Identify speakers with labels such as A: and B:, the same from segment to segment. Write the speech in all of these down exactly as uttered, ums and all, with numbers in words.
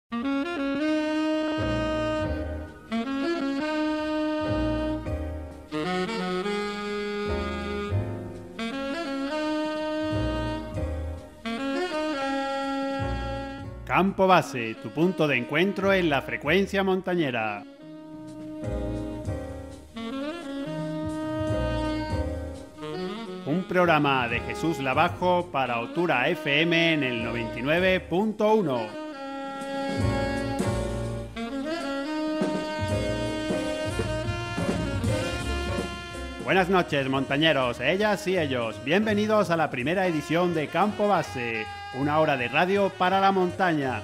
A: Campo Base, tu punto de encuentro en la frecuencia montañera. Un programa de Jesús Lavajo para Otura F M en el noventa y nueve punto uno. Buenas noches, montañeros, ellas y ellos. Bienvenidos a la primera edición de Campo Base, una hora de radio para la montaña.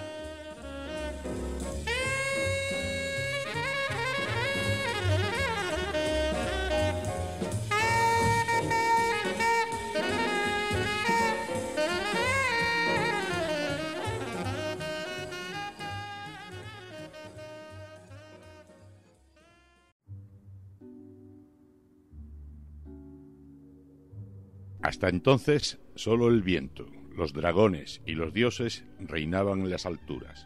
B: Hasta entonces, solo el viento, los dragones y los dioses reinaban en las alturas.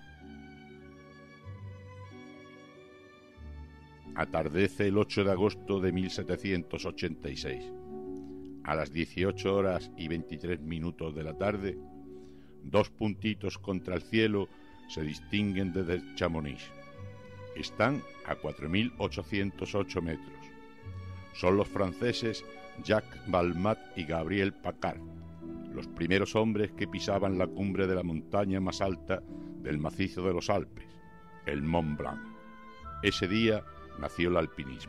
B: Atardece el ocho de agosto de mil setecientos ochenta y seis. A las dieciocho horas y veintitrés minutos de la tarde, dos puntitos contra el cielo se distinguen desde Chamonix. Están a cuatro mil ochocientos ocho metros. Son los franceses Jacques Balmat y Gabriel Paccard, los primeros hombres que pisaban la cumbre de la montaña más alta del macizo de los Alpes, el Mont Blanc. Ese día nació el alpinismo.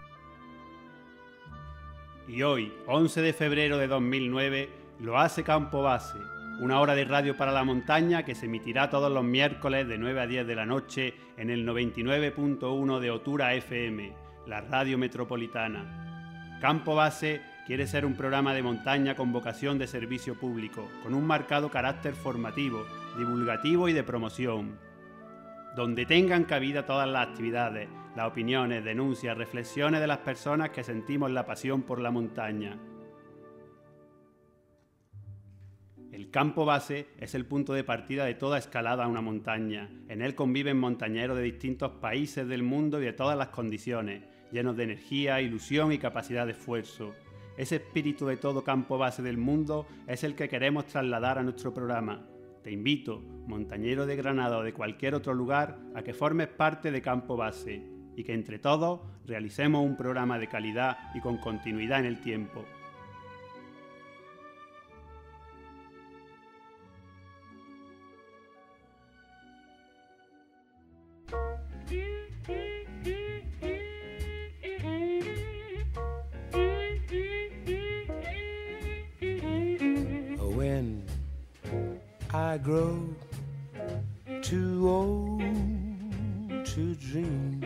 A: Y hoy, once de febrero de dos mil nueve, lo hace Campo Base, una hora de radio para la montaña que se emitirá todos los miércoles de nueve a diez de la noche en el noventa y nueve punto uno de Otura F M, la radio metropolitana. Campo Base quiere ser un programa de montaña con vocación de servicio público, con un marcado carácter formativo, divulgativo y de promoción, donde tengan cabida todas las actividades, las opiniones, denuncias, reflexiones de las personas que sentimos la pasión por la montaña. El Campo Base es el punto de partida de toda escalada a una montaña. En él conviven montañeros de distintos países del mundo y de todas las condiciones, llenos de energía, ilusión y capacidad de esfuerzo. Ese espíritu de todo Campo Base del mundo es el que queremos trasladar a nuestro programa. Te invito, montañero de Granada o de cualquier otro lugar, a que formes parte de Campo Base y que entre todos realicemos un programa de calidad y con continuidad en el tiempo.
C: I grow too old to dream.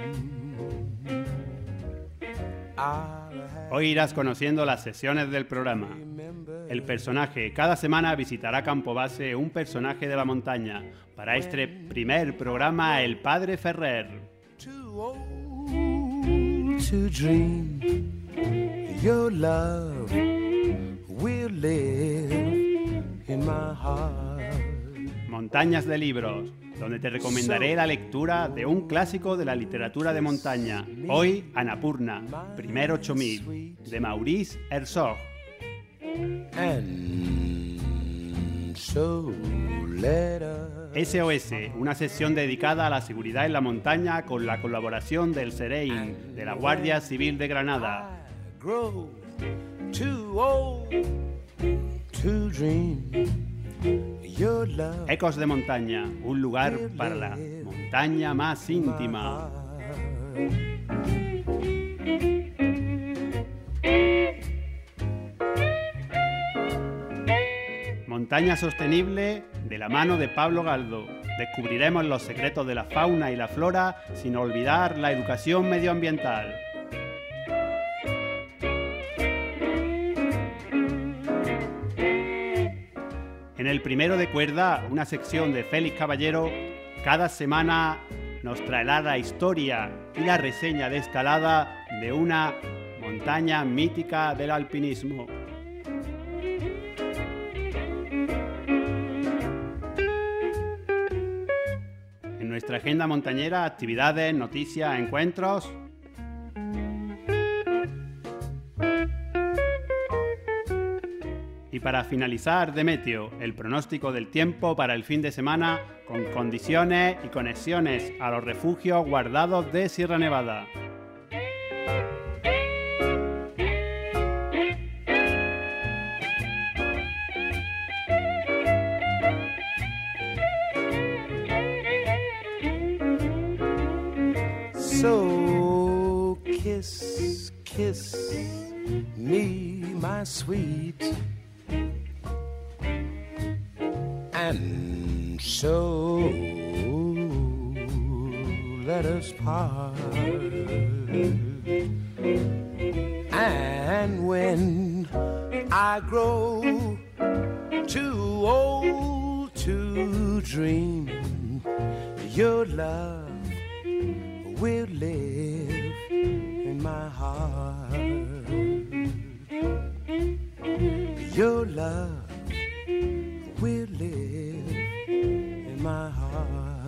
A: Hoy irás conociendo las sesiones del programa. El personaje cada semana visitará Campo Base un personaje de la montaña. Para este primer programa, el Padre Ferrer.
C: Too old to dream. Your love will live in my heart.
A: Montañas de libros, donde te recomendaré la lectura de un clásico de la literatura de montaña. Hoy, Annapurna, primer ocho mil, de Maurice Herzog. S O S, una sesión dedicada a la seguridad en la montaña con la colaboración del SEREIN, de la Guardia Civil de Granada. Ecos de montaña, un lugar para la montaña más íntima. Montaña sostenible de la mano de Pablo Galdo. Descubriremos los secretos de la fauna y la flora sin olvidar la educación medioambiental. En el primero de cuerda, una sección de Félix Caballero, cada semana nos traerá la historia y la reseña de escalada de una montaña mítica del alpinismo. En nuestra agenda montañera, actividades, noticias, encuentros. Y para finalizar, Demetrio, el pronóstico del tiempo para el fin de semana con condiciones y conexiones a los refugios guardados de Sierra Nevada.
C: So kiss, kiss me, my sweet, and so let us part. And when I grow too old to dream, your love will live in my heart. Your love will live in my heart.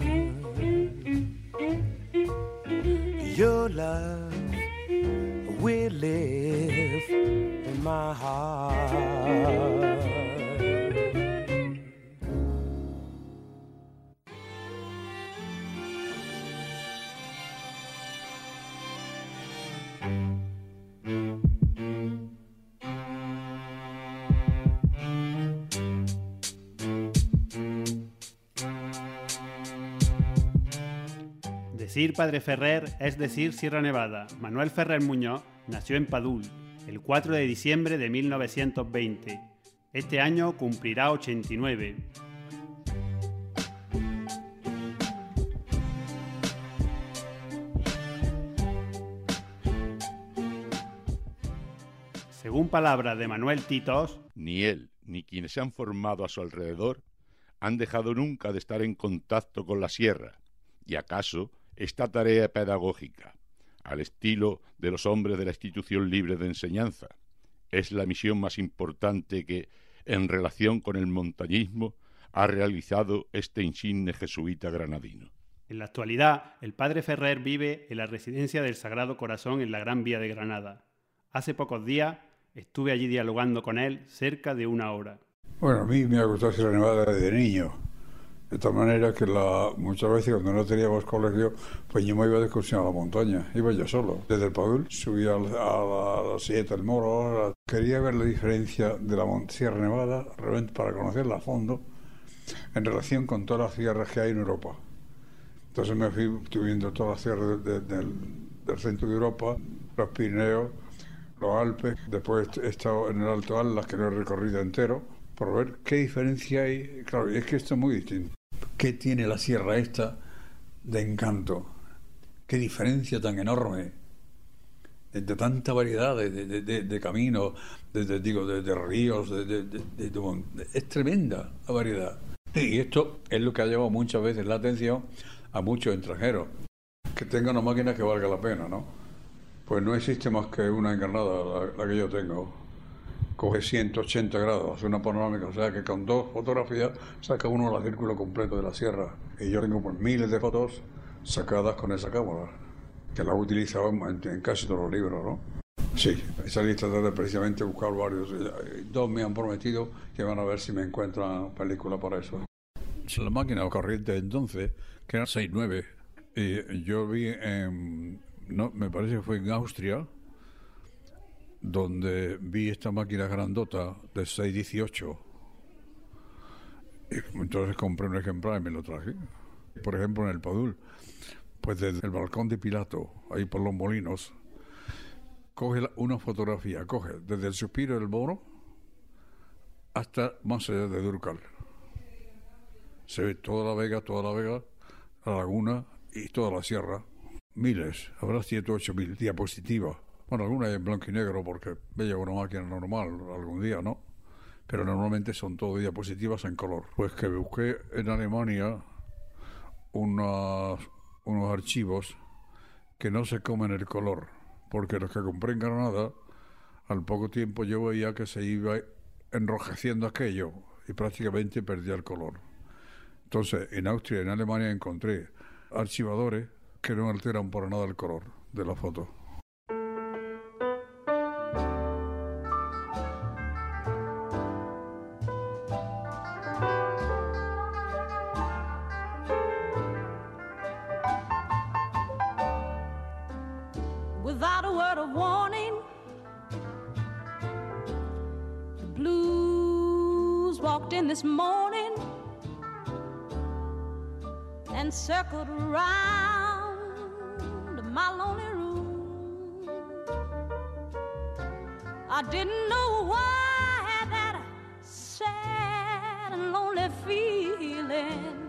C: Your love will live in my heart.
A: Decir Padre Ferrer es decir Sierra Nevada. Manuel Ferrer Muñoz nació en Padul el cuatro de diciembre de mil novecientos veinte. Este año cumplirá ochenta y nueve. Según palabras de Manuel Titos,
B: ni él ni quienes se han formado a su alrededor han dejado nunca de estar en contacto con la sierra, y acaso esta tarea pedagógica, al estilo de los hombres de la institución libre de enseñanza, es la misión más importante que, en relación con el montañismo, ha realizado este insigne jesuita granadino.
A: En la actualidad, el Padre Ferrer vive en la residencia del Sagrado Corazón en la Gran Vía de Granada. Hace pocos días estuve allí dialogando con él cerca de una hora.
D: Bueno, a mí me ha gustado Sierra Nevada desde niño. De tal manera que la, muchas veces cuando no teníamos colegio, pues yo me iba de excursión a la montaña, iba yo solo. Desde el Padul subía a la, a la Sierra del Moro. Quería ver la diferencia de la Sierra Nevada realmente para conocerla a fondo en relación con todas las sierras que hay en Europa. Entonces me fui viendo todas las sierras de, de, del, del centro de Europa, los Pirineos, los Alpes. Después he estado en el Alto Atlas, que lo he recorrido entero, por ver qué diferencia hay. Claro, es que esto es muy distinto. ¿Qué tiene la sierra esta de encanto? ¿Qué diferencia tan enorme? De, de tanta variedad de, de, de, de caminos, de, de, digo, de, de ríos, de, de, de, de, de, es tremenda la variedad. Y esto es lo que ha llevado muchas veces la atención a muchos extranjeros. Que tenga una máquina que valga la pena, ¿no? Pues no existe más que una en Granada, la, la que yo tengo. Coge ciento ochenta grados, hace una panorámica, o sea que con dos fotografías saca uno el círculo completo de la sierra. Y yo tengo pues miles de fotos sacadas con esa cámara, que la he utilizado en, en casi todos los libros, ¿no? Sí, esa lista trata precisamente de buscar varios. Dos me han prometido que van a ver si me encuentran película para eso. La máquina corriente entonces, que era seis nueve, y yo vi en, no, me parece que fue en Austria, donde vi esta máquina grandota de seis dieciocho. Y entonces compré un ejemplar y me lo traje. Por ejemplo, en el Padul, pues desde el balcón de Pilato, ahí por los molinos, coge una fotografía, coge desde el Suspiro del Moro hasta más allá de Durcal. Se ve toda la vega, toda la vega, la laguna y toda la sierra. Miles, habrá siete o ocho mil diapositivas. Bueno, algunas en blanco y negro porque veía una máquina normal algún día, ¿no? Pero normalmente son todo diapositivas en color. Pues que busqué en Alemania unos, unos archivos que no se comen el color, porque los que compré en Granada, al poco tiempo yo veía que se iba enrojeciendo aquello y prácticamente perdía el color. Entonces, en Austria y en Alemania encontré archivadores que no alteran por nada el color de la foto.
E: Without a word of warning, the blues walked in this morning and circled around my lonely room. I didn't know why I had that sad and lonely feeling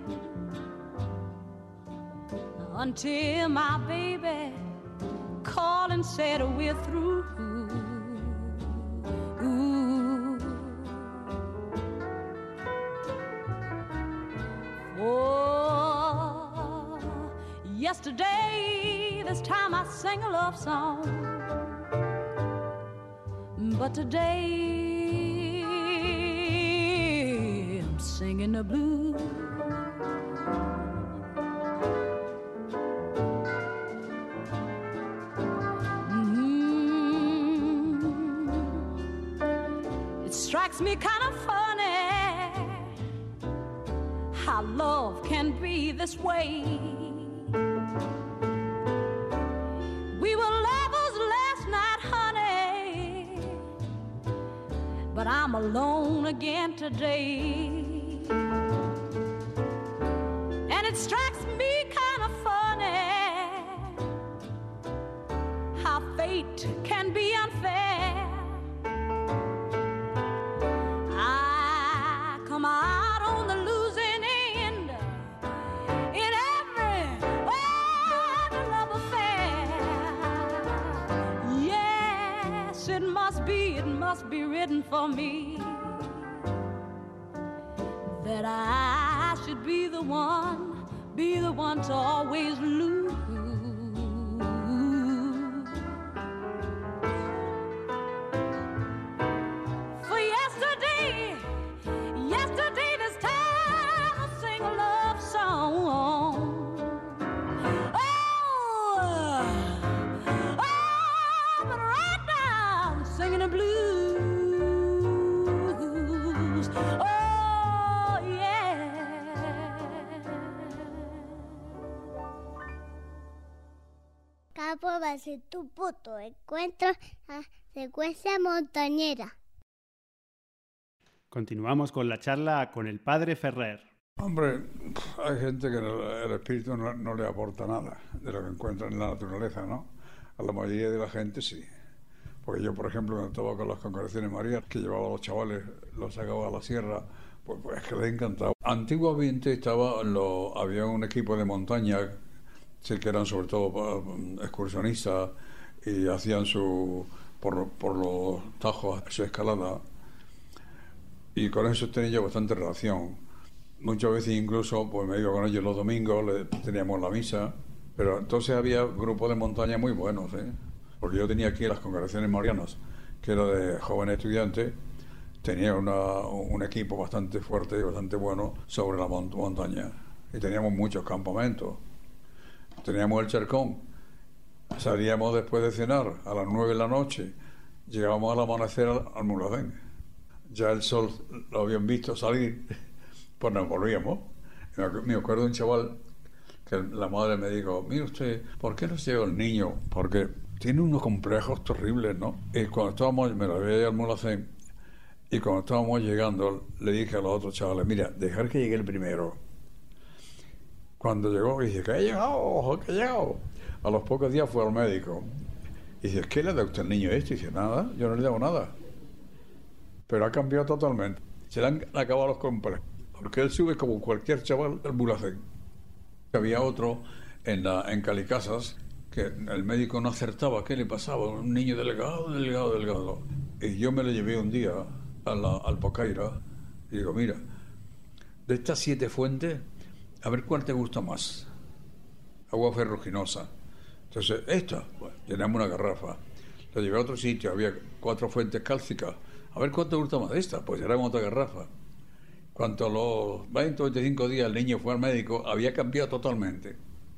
E: until my baby called and said we're through. Ooh. Oh, yesterday this time I sang a love song, but today I'm singing the blues. Strikes me kind of funny how love can be this way. We were lovers last night, honey, but I'm alone again today. And it strikes me kind of funny how fate can be unfair. Come out on the losing end in every, every love affair. Yes, it must be, it must be written for me that I should be the one, be the one to always lose.
F: Campo Base, tu puto encuentro a secuencia montañera.
A: Continuamos con la charla con el padre Ferrer.
D: Hombre, hay gente que el espíritu no, no le aporta nada de lo que encuentra en la naturaleza, ¿no? A la mayoría de la gente sí. Porque yo, por ejemplo, cuando estaba con las congregaciones marianas, que llevaba a los chavales, los sacaba a la sierra, pues, pues es que les encantaba. Antiguamente estaba lo, había un equipo de montaña, sí, que eran sobre todo excursionistas y hacían su por, por los tajos su escalada, y con eso tenía yo bastante relación. Muchas veces incluso pues me iba con ellos los domingos, le, teníamos la misa, pero entonces había grupos de montaña muy buenos, ¿eh? Porque yo tenía aquí las congregaciones marianas, que era de jóvenes estudiantes, tenía una, un equipo bastante fuerte y bastante bueno sobre la mont- montaña, y teníamos muchos campamentos. Teníamos el Charcón, salíamos después de cenar a las nueve de la noche, llegábamos al amanecer al, al Mulhacén. Ya el sol lo habían visto salir, pues nos volvíamos. Me acuerdo de un chaval que la madre me dijo: mire usted, ¿por qué no se lleva el niño? Porque tiene unos complejos terribles, ¿no? Y cuando estábamos, me lo había llevado al Mulhacén, y cuando estábamos llegando, le dije a los otros chavales: mira, dejar que llegue el primero. Cuando llegó, dije: que ha llegado, que ha llegado. A los pocos días fue al médico. Y dice: ¿qué le da usted al niño esto? Y dice: nada, yo no le debo nada. Pero ha cambiado totalmente. Se le han acabado los complejos. Porque él sube como cualquier chaval del Mulhacén. Había otro en, la, en Calicasas, que el médico no acertaba qué le pasaba. Un niño delgado, delgado, delgado. Y yo me lo llevé un día a la, al Pocaira. Y digo: mira, de estas siete fuentes, a ver cuál te gusta más. Agua ferruginosa. Entonces, esta, bueno, llenamos una garrafa. La llevé a otro sitio, había cuatro fuentes cálcicas. A ver cuál te gusta más de esta, pues llenamos otra garrafa. Cuanto a los veinte o veinticinco días el niño fue al médico, había cambiado totalmente.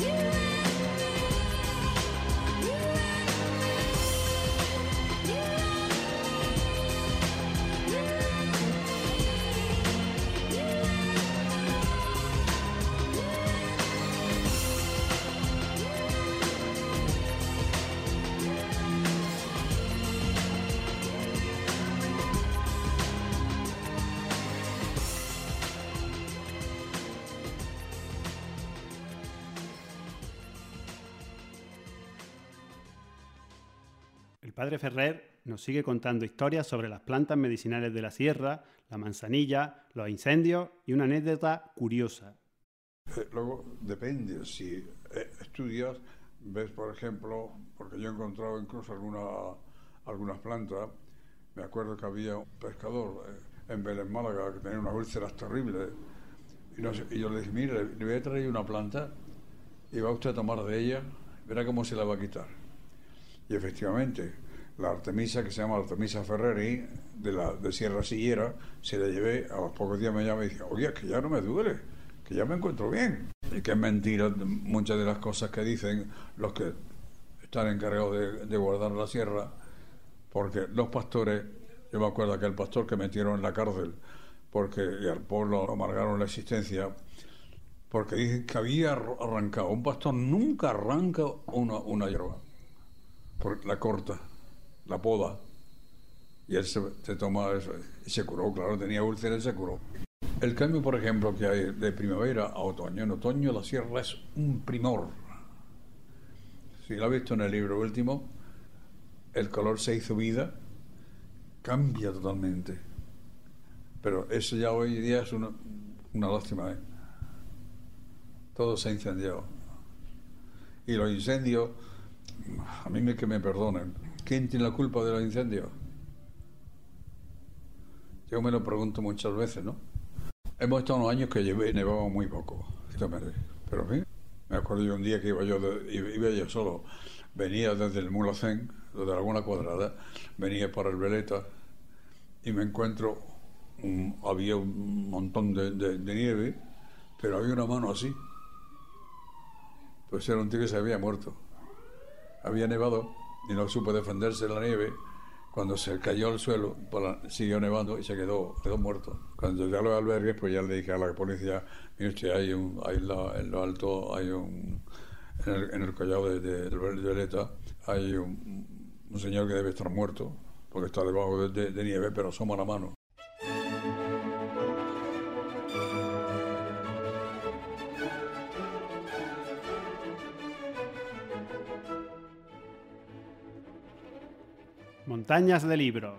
A: El padre Ferrer nos sigue contando historias sobre las plantas medicinales de la sierra, la manzanilla, los incendios y una anécdota curiosa.
D: Eh, luego depende, si eh, estudias Ves, por ejemplo, porque yo he encontrado incluso alguna, algunas plantas. Me acuerdo que había un pescador eh, en Vélez, Málaga, que tenía unas úlceras terribles. Y, no sé, y yo le dije, mire, le voy a traer una planta y va usted a tomar de ella, verá cómo se la va a quitar. Y efectivamente, la Artemisa, que se llama Artemisa Ferreri, de la de Sierra Sillera, se la llevé. A los pocos días me llama y dice, oye, que ya no me duele, que ya me encuentro bien. Y que es mentira muchas de las cosas que dicen los que están encargados de, de guardar la sierra, porque los pastores, yo me acuerdo que el pastor que metieron en la cárcel, porque y al pueblo amargaron la existencia, porque dicen que había arrancado. Un pastor nunca arranca una, una hierba, porque la corta, la poda, y él se, se toma eso, y se curó, claro, tenía úlceras y se curó. El cambio, por ejemplo, que hay de primavera a otoño. En otoño la sierra es un primor. Si lo ha visto en el libro último, el color se hizo vida, cambia totalmente. Pero eso ya hoy día es una, una lástima, ¿eh? Todo se ha incendiado. Y los incendios, a mí me, que me perdonen, ¿quién tiene la culpa de los incendios? Yo me lo pregunto muchas veces, ¿no? Hemos estado unos años que llevé, nevaba muy poco, pero en fin, me acuerdo yo un día que iba yo, de, iba yo solo, venía desde el Mulhacén, desde Laguna Cuadrada, venía para el Veleta y me encuentro, un, había un montón de, de, de nieve, pero había una mano así. Pues era un tío que se había muerto. Había nevado y no supo defenderse de la nieve. Cuando se cayó al suelo, pues, siguió nevando y se quedó, quedó muerto. Cuando llegué a los albergues, pues ya le dije a la policía, mire usted, hay un, hay la, en lo alto, hay un, en el, en el collado de, de, de Veleta, hay un, un señor que debe estar muerto, porque está debajo de, de, de nieve, pero asoma la mano.
A: Montañas de libros.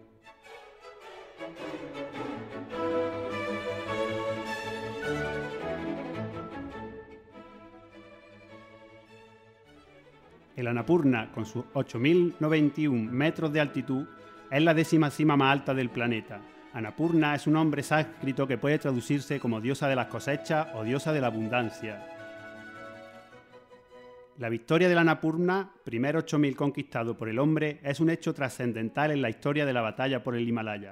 A: El Annapurna, con sus ocho mil noventa y uno metros de altitud, es la décima cima más alta del planeta. Annapurna es un nombre sánscrito que puede traducirse como diosa de las cosechas o diosa de la abundancia. La victoria del Annapurna, primer ocho mil conquistado por el hombre, es un hecho trascendental en la historia de la batalla por el Himalaya.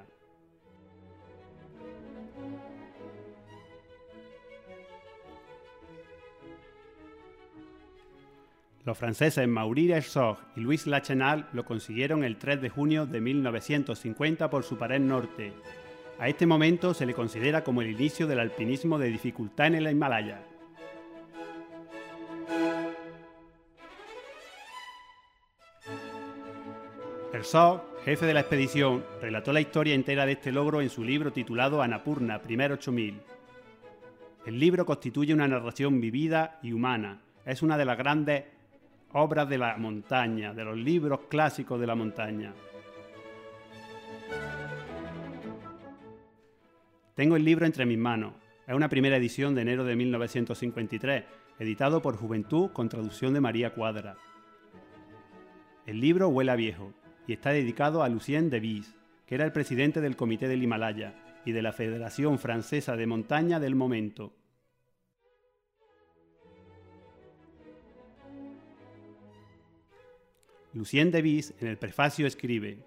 A: Los franceses Maurice Herzog y Louis Lachenal lo consiguieron el tres de junio de mil novecientos cincuenta por su pared norte. A este momento se le considera como el inicio del alpinismo de dificultad en el Himalaya. Herzog, jefe de la expedición, relató la historia entera de este logro en su libro titulado Annapurna, primer ocho mil. El libro constituye una narración vivida y humana. Es una de las grandes obras de la montaña, de los libros clásicos de la montaña. Tengo el libro entre mis manos. Es una primera edición de enero de mil novecientos cincuenta y tres, editado por Juventud con traducción de María Cuadra. El libro huele a viejo y está dedicado a Lucien de Vis, que era el presidente del Comité del Himalaya y de la Federación Francesa de Montaña del momento. Lucien de Vis en el prefacio escribe: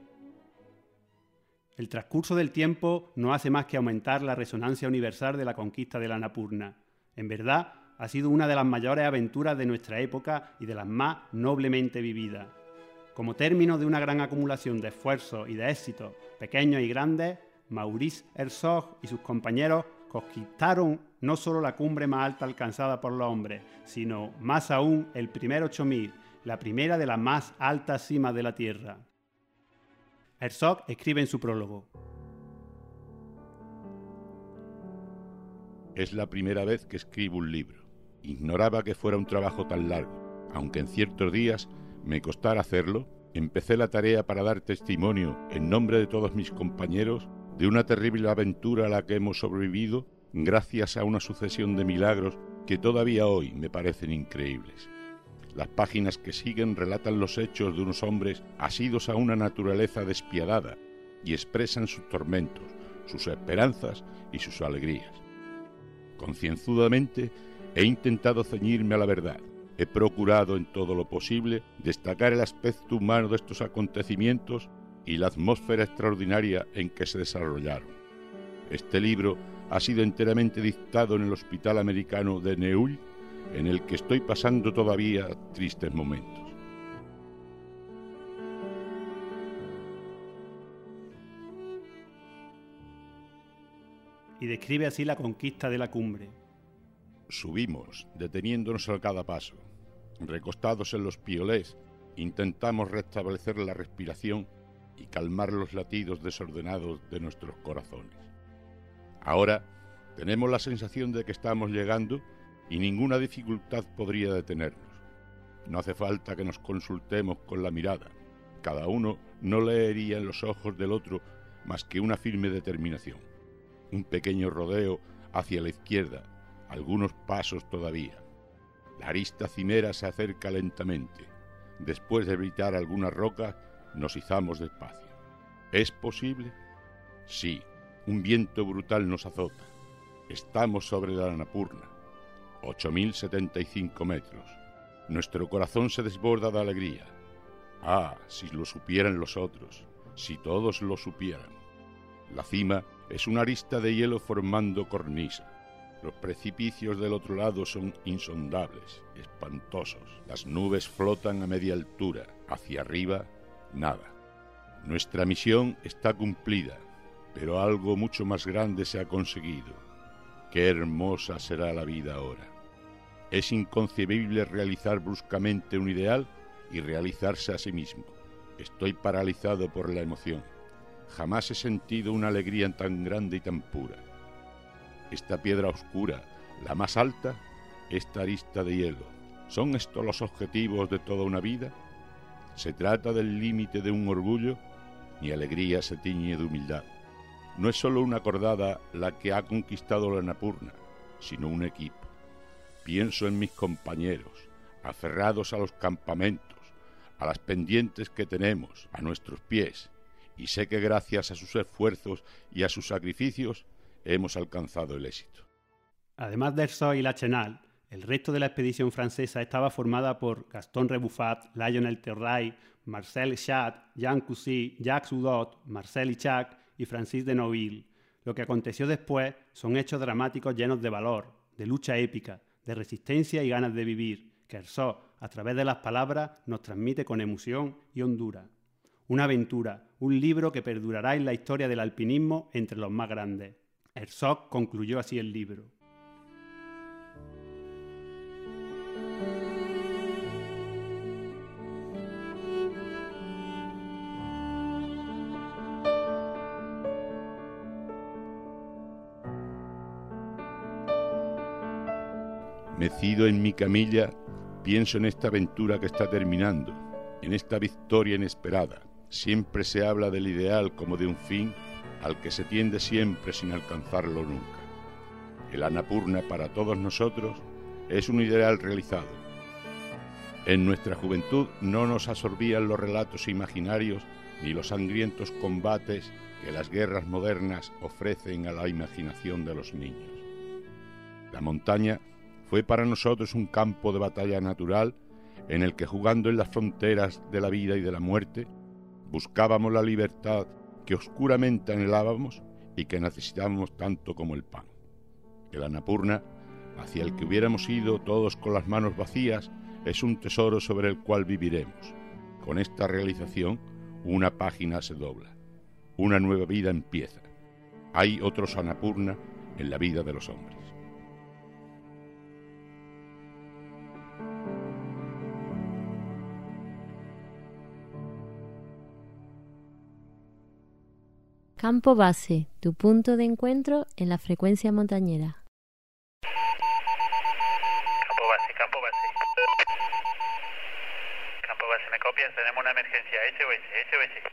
A: el transcurso del tiempo no hace más que aumentar la resonancia universal de la conquista del Annapurna. En verdad, ha sido una de las mayores aventuras de nuestra época y de las más noblemente vividas. Como término de una gran acumulación de esfuerzos y de éxitos pequeños y grandes, Maurice Herzog y sus compañeros conquistaron no solo la cumbre más alta alcanzada por los hombres, sino más aún el primer ocho mil, la primera de las más altas cimas de la Tierra. Herzog escribe en su prólogo:
B: es la primera vez que escribo un libro. Ignoraba que fuera un trabajo tan largo, aunque en ciertos días me costara hacerlo. Empecé la tarea para dar testimonio, en nombre de todos mis compañeros, de una terrible aventura a la que hemos sobrevivido gracias a una sucesión de milagros que todavía hoy me parecen increíbles. Las páginas que siguen relatan los hechos de unos hombres asidos a una naturaleza despiadada y expresan sus tormentos, sus esperanzas y sus alegrías. Concienzudamente he intentado ceñirme a la verdad. He procurado en todo lo posible destacar el aspecto humano de estos acontecimientos y la atmósfera extraordinaria en que se desarrollaron. Este libro ha sido enteramente dictado en el Hospital Americano de Neuilly, en el que estoy pasando todavía tristes momentos.
A: Y describe así la conquista de la cumbre.
B: Subimos, deteniéndonos a cada paso. Recostados en los piolés, intentamos restablecer la respiración y calmar los latidos desordenados de nuestros corazones. Ahora tenemos la sensación de que estamos llegando y ninguna dificultad podría detenernos. No hace falta que nos consultemos con la mirada. Cada uno no leería en los ojos del otro más que una firme determinación. Un pequeño rodeo hacia la izquierda, algunos pasos todavía. La arista cimera se acerca lentamente. Después de evitar algunas rocas, nos izamos despacio. ¿Es posible? Sí, un viento brutal nos azota. Estamos sobre la Annapurna, ocho mil setenta y cinco metros. Nuestro corazón se desborda de alegría. Ah, si lo supieran los otros, si todos lo supieran. La cima es una arista de hielo formando cornisa. Los precipicios del otro lado son insondables, espantosos. Las nubes flotan a media altura. Hacia arriba, nada. Nuestra misión está cumplida, pero algo mucho más grande se ha conseguido. Qué hermosa será la vida ahora. Es inconcebible realizar bruscamente un ideal y realizarse a sí mismo. Estoy paralizado por la emoción. Jamás he sentido una alegría tan grande y tan pura. Esta piedra oscura, la más alta, esta arista de hielo, ¿son estos los objetivos de toda una vida? ¿Se trata del límite de un orgullo? Mi alegría se tiñe de humildad. No es solo una cordada la que ha conquistado la Annapurna, sino un equipo. Pienso en mis compañeros, aferrados a los campamentos, a las pendientes que tenemos a nuestros pies, y sé que gracias a sus esfuerzos y a sus sacrificios hemos alcanzado el éxito.
A: Además de Herzog y Lachenal, el resto de la expedición francesa estaba formada por Gaston Rebuffat, Lionel Terray, Marcel Chat, Jean Coucy, Jacques Udot, Marcel Ichac y Francis de Neuville. Lo que aconteció después son hechos dramáticos llenos de valor, de lucha épica, de resistencia y ganas de vivir, que Herzog, a través de las palabras, nos transmite con emoción y hondura. Una aventura, un libro que perdurará en la historia del alpinismo entre los más grandes. Herzog concluyó así el libro.
B: Mecido en mi camilla, pienso en esta aventura que está terminando, en esta victoria inesperada. Siempre se habla del ideal como de un fin al que se tiende siempre sin alcanzarlo nunca. El Annapurna para todos nosotros es un ideal realizado. En nuestra juventud no nos absorbían los relatos imaginarios ni los sangrientos combates que las guerras modernas ofrecen a la imaginación de los niños. La montaña fue para nosotros un campo de batalla natural en el que, jugando en las fronteras de la vida y de la muerte, buscábamos la libertad que oscuramente anhelábamos y que necesitábamos tanto como el pan. El Annapurna, hacia el que hubiéramos ido todos con las manos vacías, es un tesoro sobre el cual viviremos. Con esta realización, una página se dobla. Una nueva vida empieza. Hay otros Annapurna en la vida de los hombres.
G: Campo Base, tu punto de encuentro en la frecuencia montañera.
H: Campo Base, Campo Base. Campo Base, ¿me copias? Tenemos una emergencia. S O S, S O S.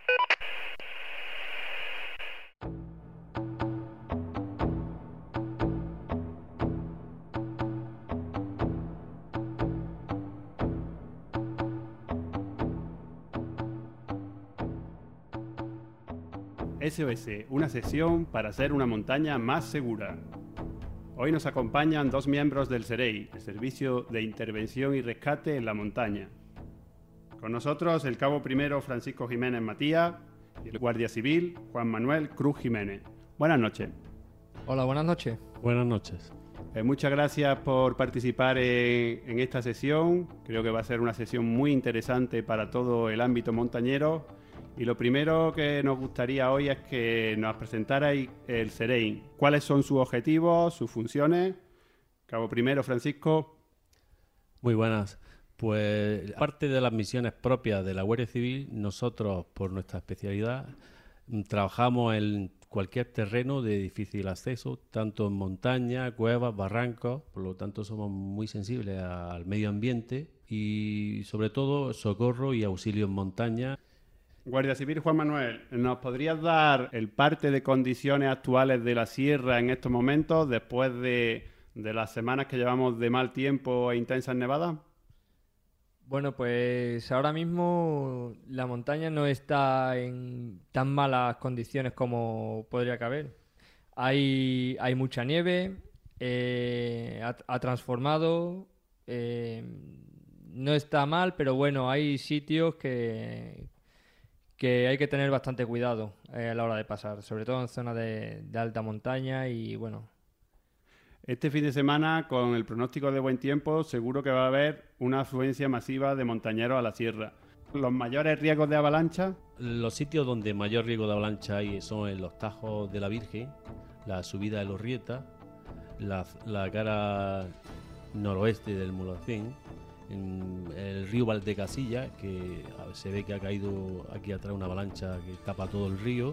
A: S O S, una sesión para hacer una montaña más segura. Hoy nos acompañan dos miembros del SEREI, el Servicio de Intervención y Rescate en la Montaña. Con nosotros el cabo primero Francisco Jiménez Matías y el guardia civil Juan Manuel Cruz Jiménez. Buenas noches.
I: Hola, buenas noches.
J: Buenas noches.
A: Eh, muchas gracias por participar en, en esta sesión. Creo que va a ser una sesión muy interesante para todo el ámbito montañero. Y lo primero que nos gustaría hoy es que nos presentarais el SEREI. ¿Cuáles son sus objetivos, sus funciones? Cabo primero, Francisco.
J: Muy buenas. Pues aparte de las misiones propias de la Guardia Civil, nosotros, por nuestra especialidad, trabajamos en cualquier terreno de difícil acceso, tanto en montaña, cuevas, barrancos. Por lo tanto, somos muy sensibles al medio ambiente y, sobre todo, socorro y auxilio en montaña.
A: Guardia Civil Juan Manuel, ¿nos podrías dar el parte de condiciones actuales de la sierra en estos momentos, después de, de las semanas que llevamos de mal tiempo e intensas nevadas?
I: Bueno, pues ahora mismo la montaña no está en tan malas condiciones como podría caber. Hay, hay mucha nieve, eh, ha, ha transformado, eh, no está mal, pero bueno, hay sitios que... que hay que tener bastante cuidado eh, a la hora de pasar, sobre todo en zonas de, de alta montaña y bueno.
A: Este fin de semana, con el pronóstico de buen tiempo, seguro que va a haber una afluencia masiva de montañeros a la sierra. ¿Los mayores riesgos de avalancha?
J: Los sitios donde mayor riesgo de avalancha hay son en los Tajos de la Virgen, la subida de los Rietas, la, la cara noroeste del Mulhacén, en el río Valdecasilla, que se ve que ha caído aquí atrás una avalancha que tapa todo el río,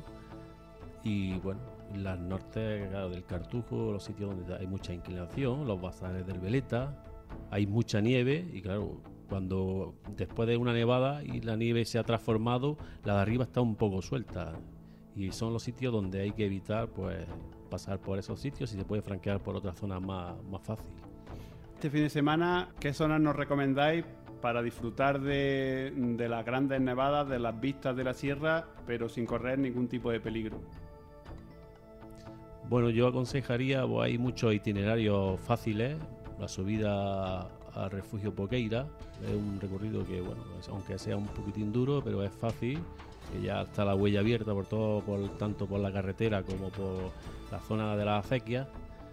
J: y bueno, las nortes, claro, del Cartujo, los sitios donde hay mucha inclinación, los bazares del Veleta, hay mucha nieve y claro, cuando después de una nevada y la nieve se ha transformado, la de arriba está un poco suelta y son los sitios donde hay que evitar pues pasar por esos sitios y se puede franquear por otras zonas más, más fácil.
A: Este fin de semana, ¿qué zonas nos recomendáis para disfrutar de, de las grandes nevadas, de las vistas de la sierra, pero sin correr ningún tipo de peligro?
J: Bueno, yo aconsejaría, pues hay muchos itinerarios fáciles. La subida al refugio Poqueira es un recorrido que, bueno, aunque sea un poquitín duro, pero es fácil, que ya está la huella abierta por todo, por tanto por la carretera como por la zona de las acequias.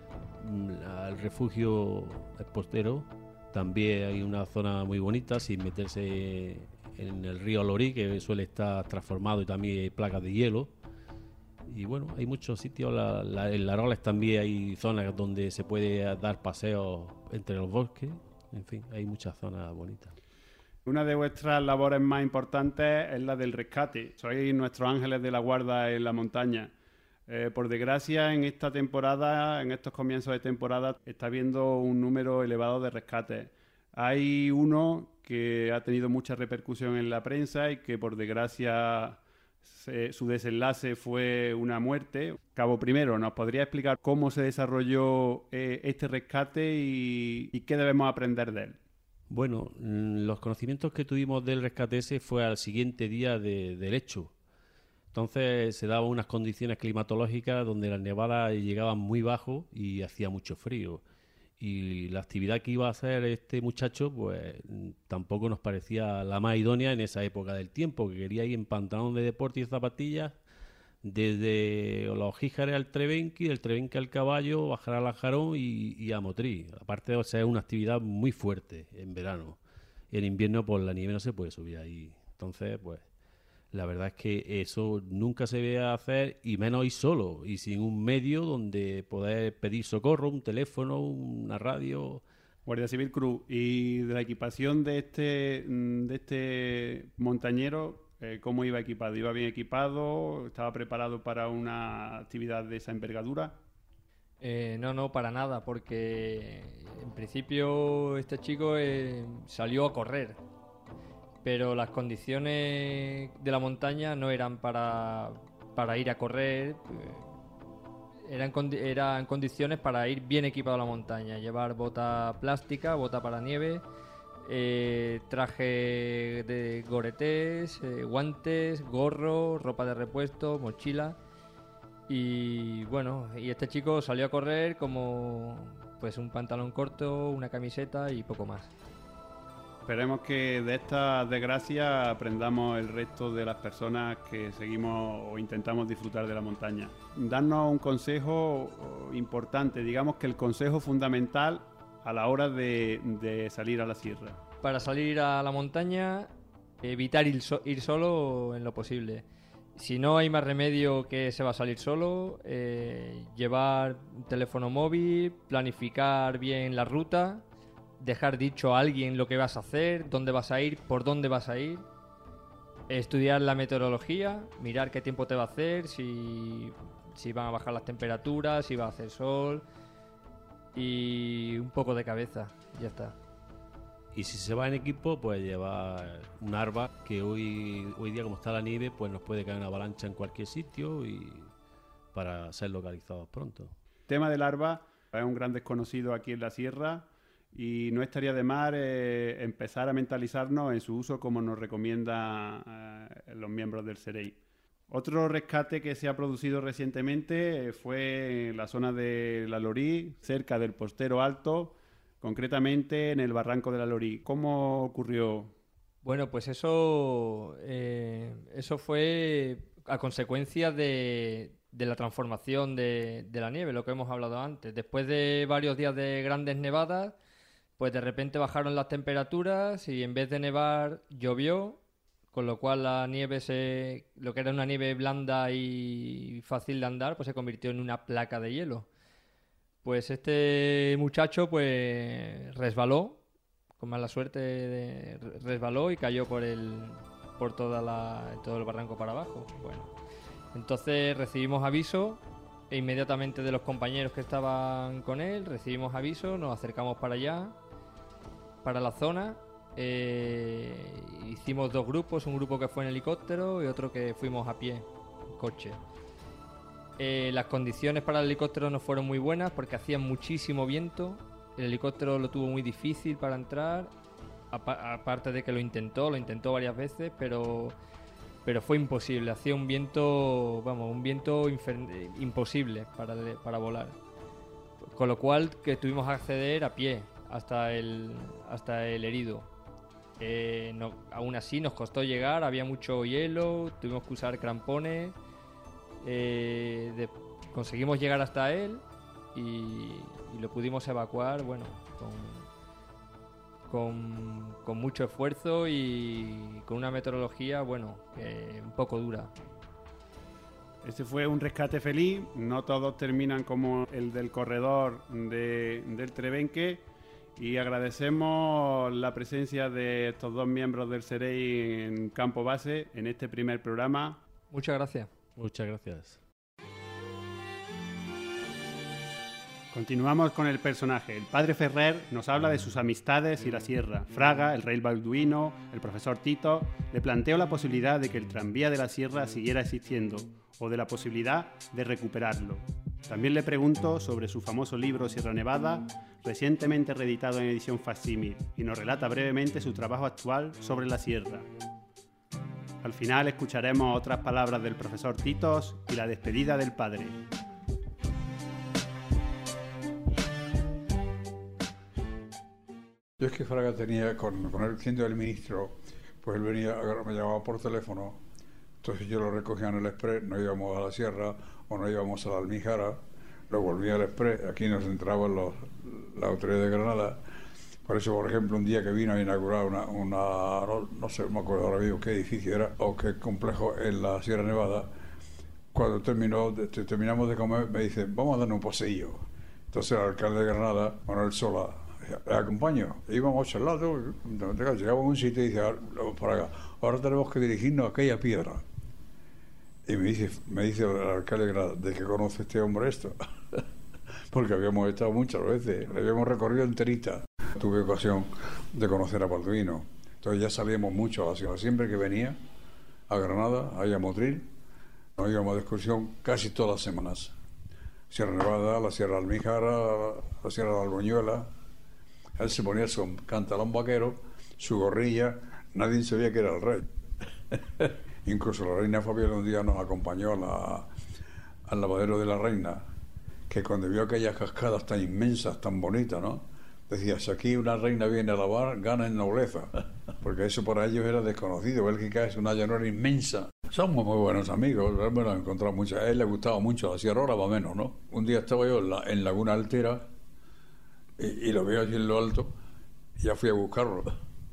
J: Al refugio Espostero también hay una zona muy bonita sin meterse en el río Lorí, que suele estar transformado y también hay placas de hielo. Y bueno, hay muchos sitios, la, la, en Laroles también hay zonas donde se puede dar paseos entre los bosques, en fin, hay muchas zonas bonitas.
A: Una de vuestras labores más importantes es la del rescate. Sois nuestros ángeles de la guarda en la montaña. Eh, por desgracia, en esta temporada, en estos comienzos de temporada, está habiendo un número elevado de rescates. Hay uno que ha tenido mucha repercusión en la prensa y que, por desgracia, se, su desenlace fue una muerte. Cabo primero, ¿nos podría explicar cómo se desarrolló eh, este rescate y, y qué debemos aprender de él?
J: Bueno, los conocimientos que tuvimos del rescate ese fue al siguiente día de, del hecho. Entonces se daban unas condiciones climatológicas donde las nevadas llegaban muy bajo y hacía mucho frío. Y la actividad que iba a hacer este muchacho, pues tampoco nos parecía la más idónea en esa época del tiempo, que quería ir en pantalón de deporte y zapatillas, desde los Jíjares al Trebenqui, del Trebenqui al Caballo, bajar a Lanjarón y, y a Motriz. Aparte de ser una actividad muy fuerte en verano. Y en invierno, pues la nieve no se puede subir ahí. Entonces, pues la verdad es que eso nunca se ve hacer, y menos ir solo y sin un medio donde poder pedir socorro, un teléfono, una radio.
A: Guardia Civil Cruz, y de la equipación de este de este montañero, eh, ¿cómo iba equipado? ¿Iba bien equipado? ¿Estaba preparado para una actividad de esa envergadura?
I: Eh, no, no, para nada, porque en principio este chico eh, salió a correr. Pero las condiciones de la montaña no eran para, para ir a correr, eran, eran condiciones para ir bien equipado a la montaña, llevar bota plástica, bota para nieve, eh, traje de goretés, eh, guantes, gorro, ropa de repuesto, mochila, Y bueno, y este chico salió a correr como pues un pantalón corto, una camiseta y poco más.
A: Esperemos que de estas desgracias aprendamos el resto de las personas que seguimos o intentamos disfrutar de la montaña. Darnos un consejo importante, digamos que el consejo fundamental a la hora de, de salir a la sierra.
I: Para salir a la montaña, evitar ir, so- ir solo en lo posible. Si no hay más remedio que se va a salir solo, eh, llevar un teléfono móvil, planificar bien la ruta, dejar dicho a alguien lo que vas a hacer, dónde vas a ir, por dónde vas a ir, estudiar la meteorología, mirar qué tiempo te va a hacer, si, si van a bajar las temperaturas, si va a hacer sol, y un poco de cabeza, ya está.
J: Y si se va en equipo, pues llevar un arpa, que hoy, hoy día como está la nieve, pues nos puede caer una avalancha en cualquier sitio y para ser localizados pronto.
A: El tema del arpa es un gran desconocido aquí en la sierra y no estaría de más eh, empezar a mentalizarnos en su uso como nos recomiendan eh, los miembros del C E R E I. Otro rescate que se ha producido recientemente eh, fue en la zona de La Lorí, cerca del Postero Alto, concretamente en el barranco de La Lorí. ¿Cómo ocurrió?
I: Bueno, pues eso, eh, eso fue a consecuencia de, de la transformación de, de la nieve, lo que hemos hablado antes. Después de varios días de grandes nevadas, pues de repente bajaron las temperaturas y en vez de nevar llovió, con lo cual la nieve, se, lo que era una nieve blanda y fácil de andar, pues se convirtió en una placa de hielo. Pues este muchacho pues resbaló, con mala suerte de, resbaló y cayó por el por toda la, todo el barranco para abajo. Bueno, entonces recibimos aviso e inmediatamente de los compañeros que estaban con él, recibimos aviso, nos acercamos para allá, para la zona. Eh, hicimos dos grupos, un grupo que fue en helicóptero y otro que fuimos a pie, en coche. Eh, las condiciones para el helicóptero no fueron muy buenas porque hacía muchísimo viento. El helicóptero lo tuvo muy difícil para entrar, apa- aparte de que lo intentó, lo intentó varias veces, pero, pero fue imposible. Hacía un viento, vamos, un viento infer- imposible para, para volar. Con lo cual que tuvimos que acceder a pie hasta el, hasta el herido. Eh, no, aún así nos costó llegar, había mucho hielo, tuvimos que usar crampones. Eh, de, conseguimos llegar hasta él y, y lo pudimos evacuar, bueno, con, con, con mucho esfuerzo y con una meteorología, bueno, eh, un poco dura.
A: Este fue un rescate feliz, no todos terminan como el del corredor de, del Trebenque y agradecemos la presencia de estos dos miembros del C E R E I en Campo Base en este primer programa.
I: Muchas gracias.
J: Muchas gracias.
A: Continuamos con el personaje. El padre Ferrer nos habla de sus amistades y la sierra. Fraga, el rey Balduino, el profesor Tito, le planteó la posibilidad de que el tranvía de la sierra siguiera existiendo o de la posibilidad de recuperarlo. También le pregunto sobre su famoso libro Sierra Nevada, recientemente reeditado en edición facsímil, y nos relata brevemente su trabajo actual sobre la sierra. Al final escucharemos otras palabras del profesor Titos y la despedida del padre.
D: Yo es que Fraga tenía, con, con el siendo el ministro, pues él venía, me llamaba por teléfono, entonces yo lo recogía en el Express, nos íbamos a la sierra o nos íbamos a la Almijara, lo volvía al Express, aquí nos entraban los, la autoridad de Granada. Por eso, por ejemplo, un día que vino a inaugurar una, una no, no sé, no me acuerdo ahora mismo qué edificio era o qué complejo en la Sierra Nevada, cuando terminó, de, terminamos de comer, me dice, vamos a darnos un paseillo. Entonces el alcalde de Granada, Manuel Sola, le acompaño, íbamos al lado, llegamos a un sitio y dice, vamos para acá, ahora tenemos que dirigirnos a aquella piedra. Y me dice, me dice el alcalde de Granada, ¿de qué conoce este hombre esto? Porque habíamos estado muchas veces, le habíamos recorrido enterita. Tuve ocasión de conocer a Balduino, entonces ya salíamos mucho a la ciudad. Siempre que venía a Granada, ahí a Motril, nos íbamos de excursión casi todas las semanas. Sierra Nevada, la Sierra Almijara, la Sierra de Alboñuela. Él se ponía su pantalón vaquero, su gorrilla, nadie sabía que era el rey. Incluso la reina Fabiola un día nos acompañó a la, al lavadero de la Reina, que cuando vio aquellas cascadas tan inmensas, tan bonitas, ¿no? Decía, si aquí una reina viene a lavar, gana en nobleza, porque eso para ellos era desconocido. Bélgica es una llanura inmensa. Somos muy buenos amigos, me lo he encontrado mucho. A él le gustaba mucho la sierra, ahora va menos, ¿no? Un día estaba yo en, la, en Laguna Altera y, y lo veo allí en lo alto y ya fui a buscarlo.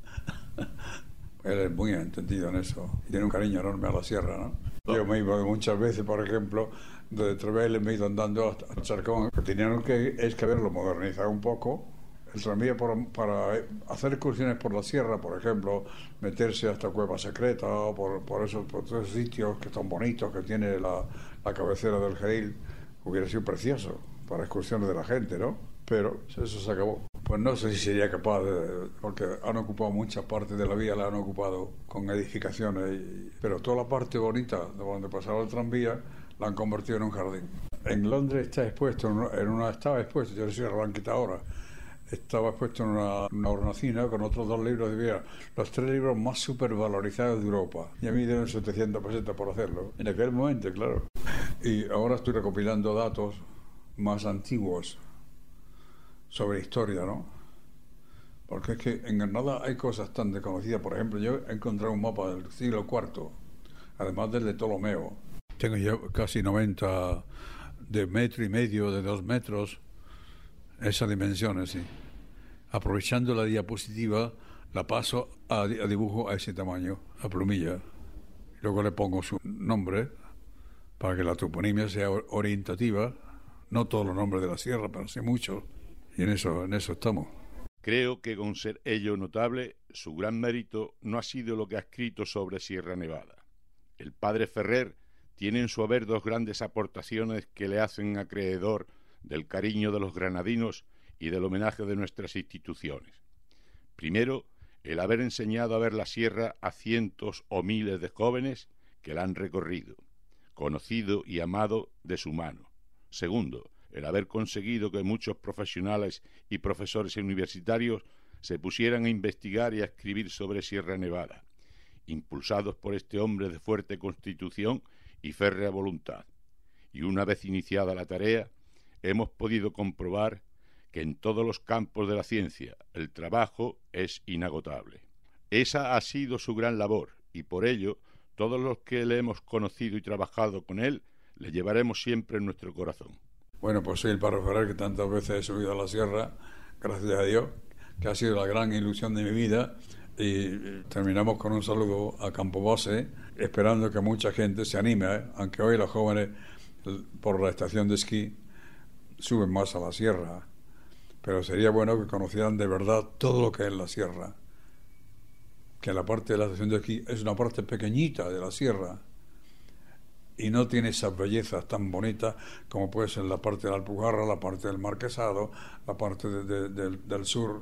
D: Él es muy entendido en eso y tiene un cariño enorme a la sierra, ¿no? Yo me iba muchas veces, por ejemplo, de Treveles me he ido andando hasta Charcón, que tenían que, es que haberlo modernizado un poco, el tranvía por, para hacer excursiones por la sierra, por ejemplo, meterse hasta Cueva Secreta, o por, por, esos, por esos sitios que están bonitos, que tiene la, la cabecera del Geril, hubiera sido precioso para excursiones de la gente, ¿no? Pero eso se acabó. Pues no sé si sería capaz, de, porque han ocupado muchas partes de la vía, la han ocupado con edificaciones, y, pero toda la parte bonita de donde pasaba el tranvía la han convertido en un jardín. En Londres está expuesto, en una, estaba expuesto, yo no sé si lo han quitado ahora, estaba expuesto en una, una hornacina con otros dos libros de vida, los tres libros más supervalorizados de Europa. Y a mí dieron setecientas pesetas por hacerlo, en aquel momento, claro. Y ahora estoy recopilando datos más antiguos sobre historia, ¿no? Porque es que en Granada hay cosas tan desconocidas. Por ejemplo, yo he encontrado un mapa del siglo cuarto, además del de Ptolomeo. Tengo yo casi noventa de metro y medio, de dos metros, esas dimensiones, sí. Aprovechando la diapositiva, la paso a, a dibujo a ese tamaño, a plumilla. Luego le pongo su nombre para que la toponimia sea orientativa. No todos los nombres de la sierra, pero sí muchos. Y en eso, en eso estamos.
B: Creo que con ser ello notable, su gran mérito no ha sido lo que ha escrito sobre Sierra Nevada. El padre Ferrer tiene en su haber dos grandes aportaciones que le hacen acreedor del cariño de los granadinos y del homenaje de nuestras instituciones. Primero, el haber enseñado a ver la sierra a cientos o miles de jóvenes que la han recorrido, conocido y amado de su mano. Segundo, el haber conseguido que muchos profesionales y profesores universitarios se pusieran a investigar y a escribir sobre Sierra Nevada, impulsados por este hombre de fuerte constitución y férrea voluntad. Y una vez iniciada la tarea, hemos podido comprobar que en todos los campos de la ciencia el trabajo es inagotable. Esa ha sido su gran labor, y por ello, todos los que le hemos conocido y trabajado con él, le llevaremos siempre en nuestro corazón.
D: Bueno, pues soy el padre Ferrer, que tantas veces he subido a la sierra, gracias a Dios, que ha sido la gran ilusión de mi vida. Y terminamos con un saludo a Campo Base, esperando que mucha gente se anime, ¿eh? Aunque hoy los jóvenes, por la estación de esquí, suben más a la sierra. Pero sería bueno que conocieran de verdad todo lo que es la sierra. Que la parte de la estación de esquí es una parte pequeñita de la sierra. Y no tiene esas bellezas tan bonitas como puede ser la parte de la Alpujarra, la parte del Marquesado, la parte de, de, de, del sur.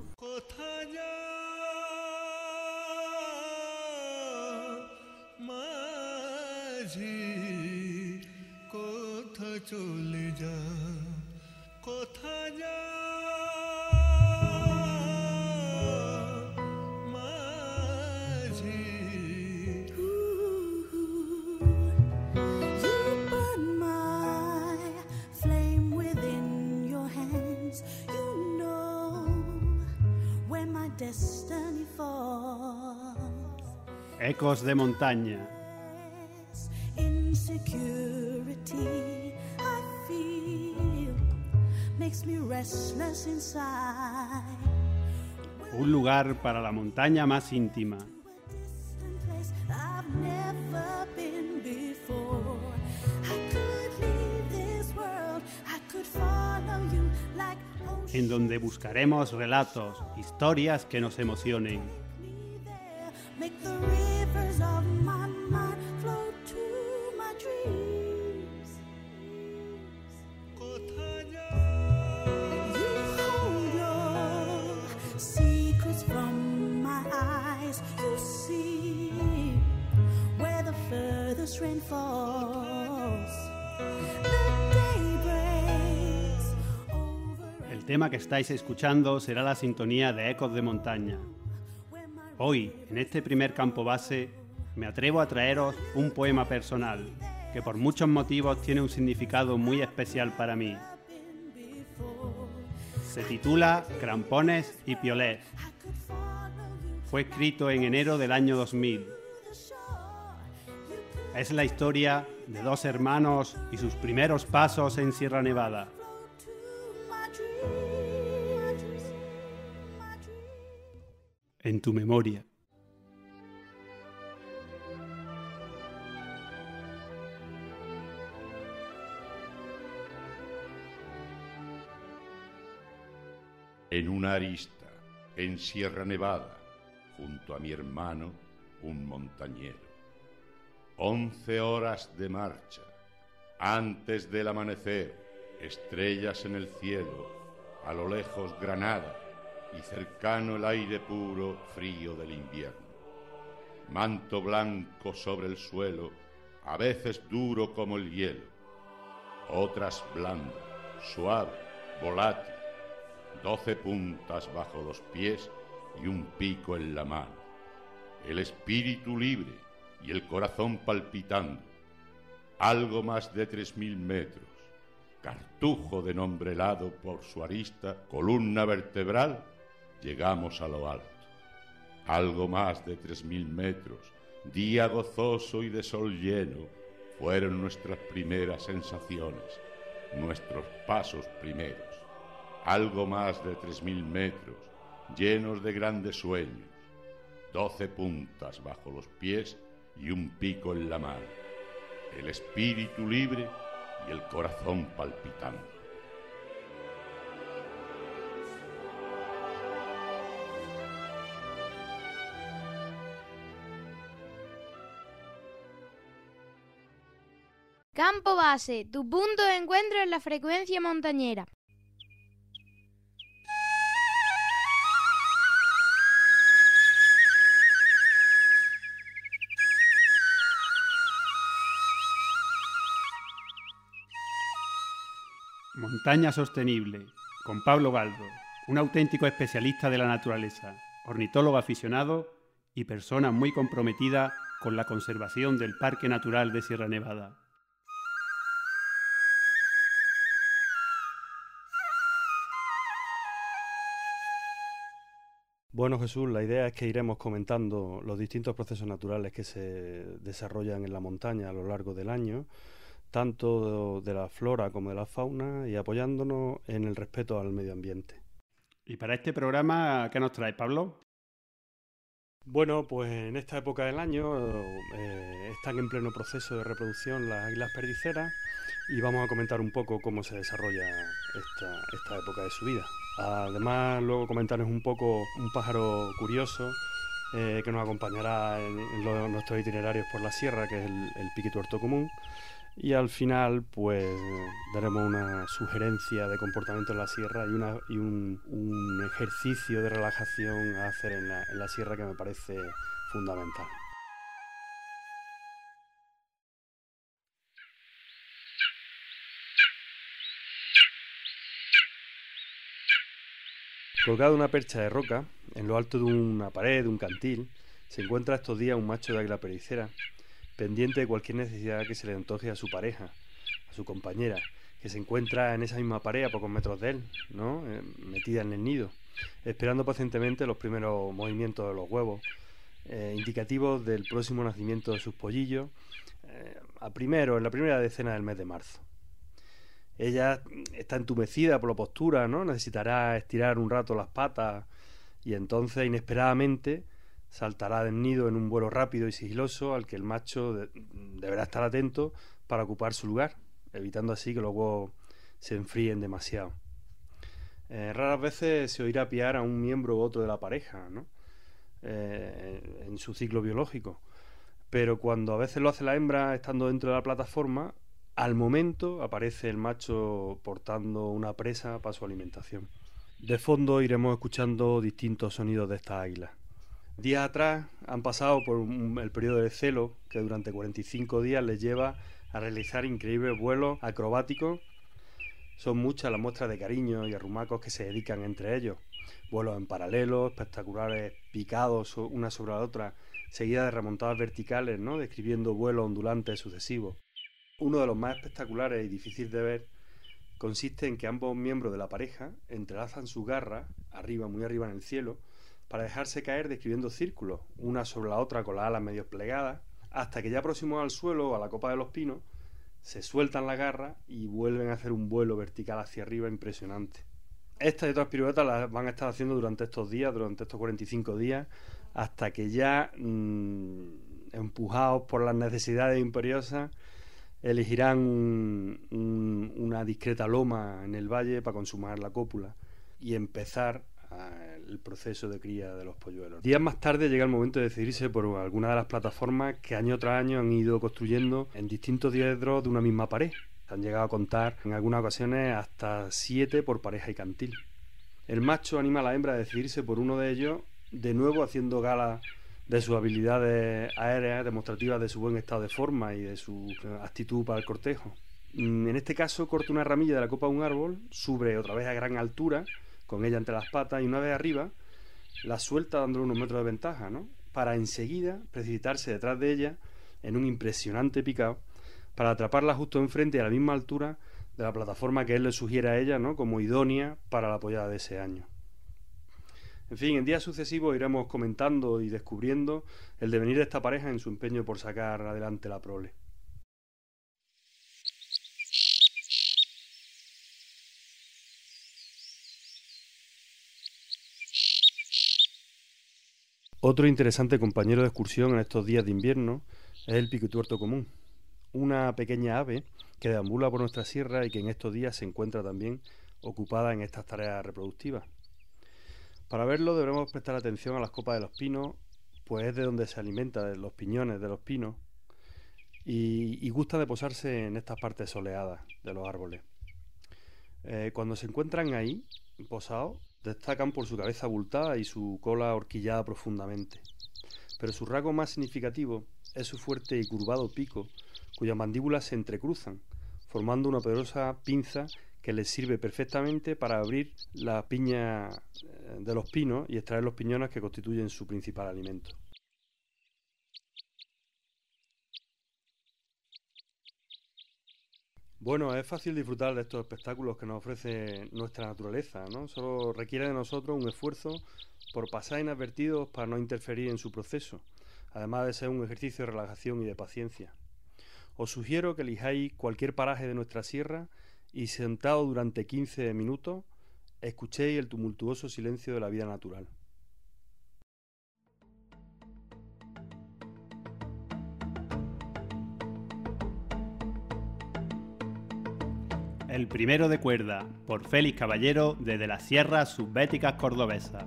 A: Ecos de montaña. Un lugar para la montaña más íntima. En donde buscaremos relatos, historias que nos emocionen.
E: Make the rivers of my mind flow to my dreams. You hold your secrets from my eyes. You see where the furthest rain falls. The day breaks over.
A: El tema que estáis escuchando será la sintonía de Ecos de Montaña. Hoy, en este primer campo base, me atrevo a traeros un poema personal, que por muchos motivos tiene un significado muy especial para mí. Se titula Crampones y Piolet. Fue escrito en enero del año dos mil. Es la historia de dos hermanos y sus primeros pasos en Sierra Nevada. En tu memoria.
B: En una arista, en Sierra Nevada, junto a mi hermano, un montañero. Once horas de marcha, antes del amanecer, estrellas en el cielo, a lo lejos Granada y cercano el aire puro, frío del invierno. Manto blanco sobre el suelo, a veces duro como el hielo, otras blando, suave, volátil. Doce puntas bajo los pies y un pico en la mano. El espíritu libre y el corazón palpitando. Algo más de tres mil metros. Cartujo de nombre helado por su arista, columna vertebral, llegamos a lo alto. Algo más de tres mil metros. Día gozoso y de sol lleno. Fueron nuestras primeras sensaciones, nuestros pasos primeros. Algo más de tres mil metros, llenos de grandes sueños, doce puntas bajo los pies y un pico en la mano, el espíritu libre y el corazón palpitando.
K: Campo Base, tu punto de encuentro en la frecuencia montañera.
A: Montaña Sostenible, con Pablo Galdo, un auténtico especialista de la naturaleza, ornitólogo aficionado y persona muy comprometida con la conservación del Parque Natural de Sierra Nevada.
L: Bueno, Jesús, la idea es que iremos comentando los distintos procesos naturales que se desarrollan en la montaña a lo largo del año, tanto de la flora como de la fauna, y apoyándonos en el respeto al medio ambiente.
A: ¿Y para este programa qué nos trae, Pablo?
L: Bueno, pues en esta época del año eh, están en pleno proceso de reproducción las águilas perdiceras y vamos a comentar un poco cómo se desarrolla esta, esta época de su vida. Además, luego comentarles un poco un pájaro curioso eh, que nos acompañará en, en los, nuestros itinerarios por la sierra, que es el, el piquituerto común. Y al final, pues, daremos una sugerencia de comportamiento en la sierra y, una, y un, un ejercicio de relajación a hacer en la, en la sierra que me parece fundamental. Colgado en una percha de roca, en lo alto de una pared, de un cantil, se encuentra estos días un macho de águila pericera, pendiente de cualquier necesidad que se le antoje a su pareja, a su compañera, que se encuentra en esa misma pared a pocos metros de él, ¿no? Eh, metida en el nido, esperando pacientemente los primeros movimientos de los huevos, eh, indicativos del próximo nacimiento de sus pollillos, eh, a primero, en la primera decena del mes de marzo. Ella está entumecida por la postura, ¿no? Necesitará estirar un rato las patas y entonces, inesperadamente, saltará del nido en un vuelo rápido y sigiloso al que el macho de, deberá estar atento para ocupar su lugar, evitando así que los huevos se enfríen demasiado. Eh, raras veces se oirá piar a un miembro u otro de la pareja, ¿no? eh, en su ciclo biológico, pero cuando a veces lo hace la hembra estando dentro de la plataforma, al momento aparece el macho portando una presa para su alimentación. De fondo iremos escuchando distintos sonidos de estas águilas. Días atrás han pasado por un, el periodo de celo que durante cuarenta y cinco días les lleva a realizar increíbles vuelos acrobáticos. Son muchas las muestras de cariño y arrumacos que se dedican entre ellos. Vuelos en paralelo, espectaculares picados una sobre la otra, seguidas de remontadas verticales, ¿no? Describiendo vuelos ondulantes sucesivos. Uno de los más espectaculares y difíciles de ver consiste en que ambos miembros de la pareja entrelazan sus garras, arriba, muy arriba en el cielo, para dejarse caer describiendo círculos, una sobre la otra con las alas medio plegadas, hasta que ya próximos al suelo o a la copa de los pinos, se sueltan las garras y vuelven a hacer un vuelo vertical hacia arriba impresionante. Estas y otras piruetas las van a estar haciendo durante estos días, durante estos cuarenta y cinco días, hasta que ya, mmm, empujados por las necesidades imperiosas, elegirán un, un, una discreta loma en el valle para consumar la cópula y empezar a, el proceso de cría de los polluelos. Días más tarde llega el momento de decidirse por alguna de las plataformas que año tras año han ido construyendo en distintos diedros de una misma pared. Han llegado a contar en algunas ocasiones hasta siete por pareja y cantil. El macho anima a la hembra a decidirse por uno de ellos, de nuevo haciendo gala de sus habilidades aéreas, demostrativas de su buen estado de forma y de su actitud para el cortejo. En este caso corta una ramilla de la copa de un árbol, sube otra vez a gran altura, con ella entre las patas, y una vez arriba la suelta dándole unos metros de ventaja, ¿no?, para enseguida precipitarse detrás de ella en un impresionante picado para atraparla justo enfrente a la misma altura de la plataforma que él le sugiere a ella, ¿no?, como idónea para la pollada de ese año. En fin, en días sucesivos iremos comentando y descubriendo el devenir de esta pareja en su empeño por sacar adelante la prole. Otro interesante compañero de excursión en estos días de invierno es el piquituerto común, una pequeña ave que deambula por nuestra sierra y que en estos días se encuentra también ocupada en estas tareas reproductivas. Para verlo deberemos prestar atención a las copas de los pinos, pues es de donde se alimenta, de los piñones de los pinos, y, y gusta de posarse en estas partes soleadas de los árboles. Eh, cuando se encuentran ahí, posados, destacan por su cabeza abultada y su cola horquillada profundamente. Pero su rasgo más significativo es su fuerte y curvado pico, cuyas mandíbulas se entrecruzan, formando una poderosa pinza que les sirve perfectamente para abrir la piña de los pinos y extraer los piñones que constituyen su principal alimento. Bueno, es fácil disfrutar de estos espectáculos que nos ofrece nuestra naturaleza, ¿no? Solo requiere de nosotros un esfuerzo por pasar inadvertidos para no interferir en su proceso, además de ser un ejercicio de relajación y de paciencia. Os sugiero que elijáis cualquier paraje de nuestra sierra y, sentado durante quince minutos, escuchéis el tumultuoso silencio de la vida natural.
A: El primero de cuerda, por Félix Caballero, desde las sierras subbéticas cordobesas.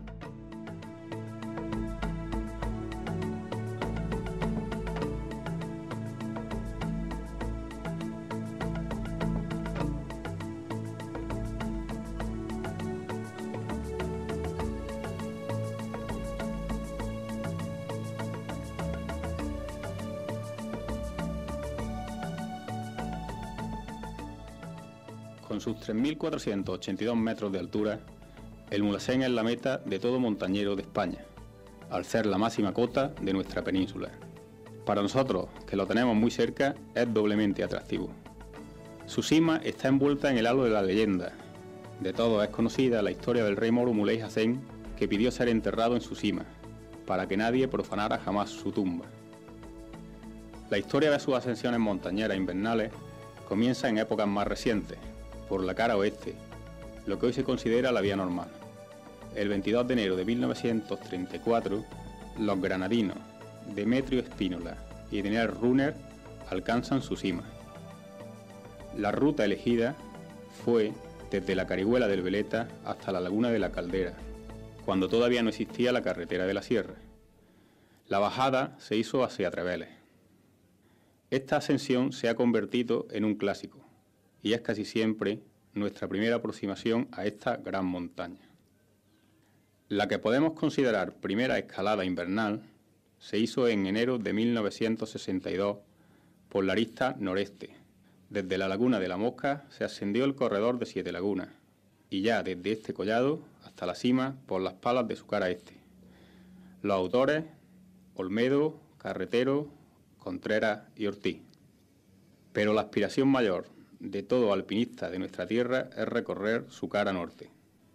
M: Con sus tres mil cuatrocientos ochenta y dos metros de altura, el Mulhacén es la meta de todo montañero de España, al ser la máxima cota de nuestra península. Para nosotros, que lo tenemos muy cerca, es doblemente atractivo. Su cima está envuelta en el halo de la leyenda. De todos es conocida la historia del rey moro Muley Hacén, que pidió ser enterrado en su cima, para que nadie profanara jamás su tumba. La historia de sus ascensiones montañeras invernales comienza en épocas más recientes, por la cara oeste, lo que hoy se considera la vía normal. El veintidós de enero de mil novecientos treinta y cuatro, los granadinos Demetrio Espínola y Daniel Runner alcanzan su cima. La ruta elegida fue desde la Carihuela del Veleta hasta la Laguna de la Caldera, cuando todavía no existía la carretera de la sierra. La bajada se hizo hacia Treveles. Esta ascensión se ha convertido en un clásico, y es casi siempre nuestra primera aproximación a esta gran montaña. La que podemos considerar primera escalada invernal se hizo en enero de mil novecientos sesenta y dos por la arista noreste. Desde la Laguna de la Mosca se ascendió el corredor de Siete Lagunas, y ya desde este collado hasta la cima por las palas de su cara este. Los autores: Olmedo, Carretero, Contreras y Ortiz. Pero la aspiración mayor de todo alpinista de nuestra tierra es recorrer su cara norte.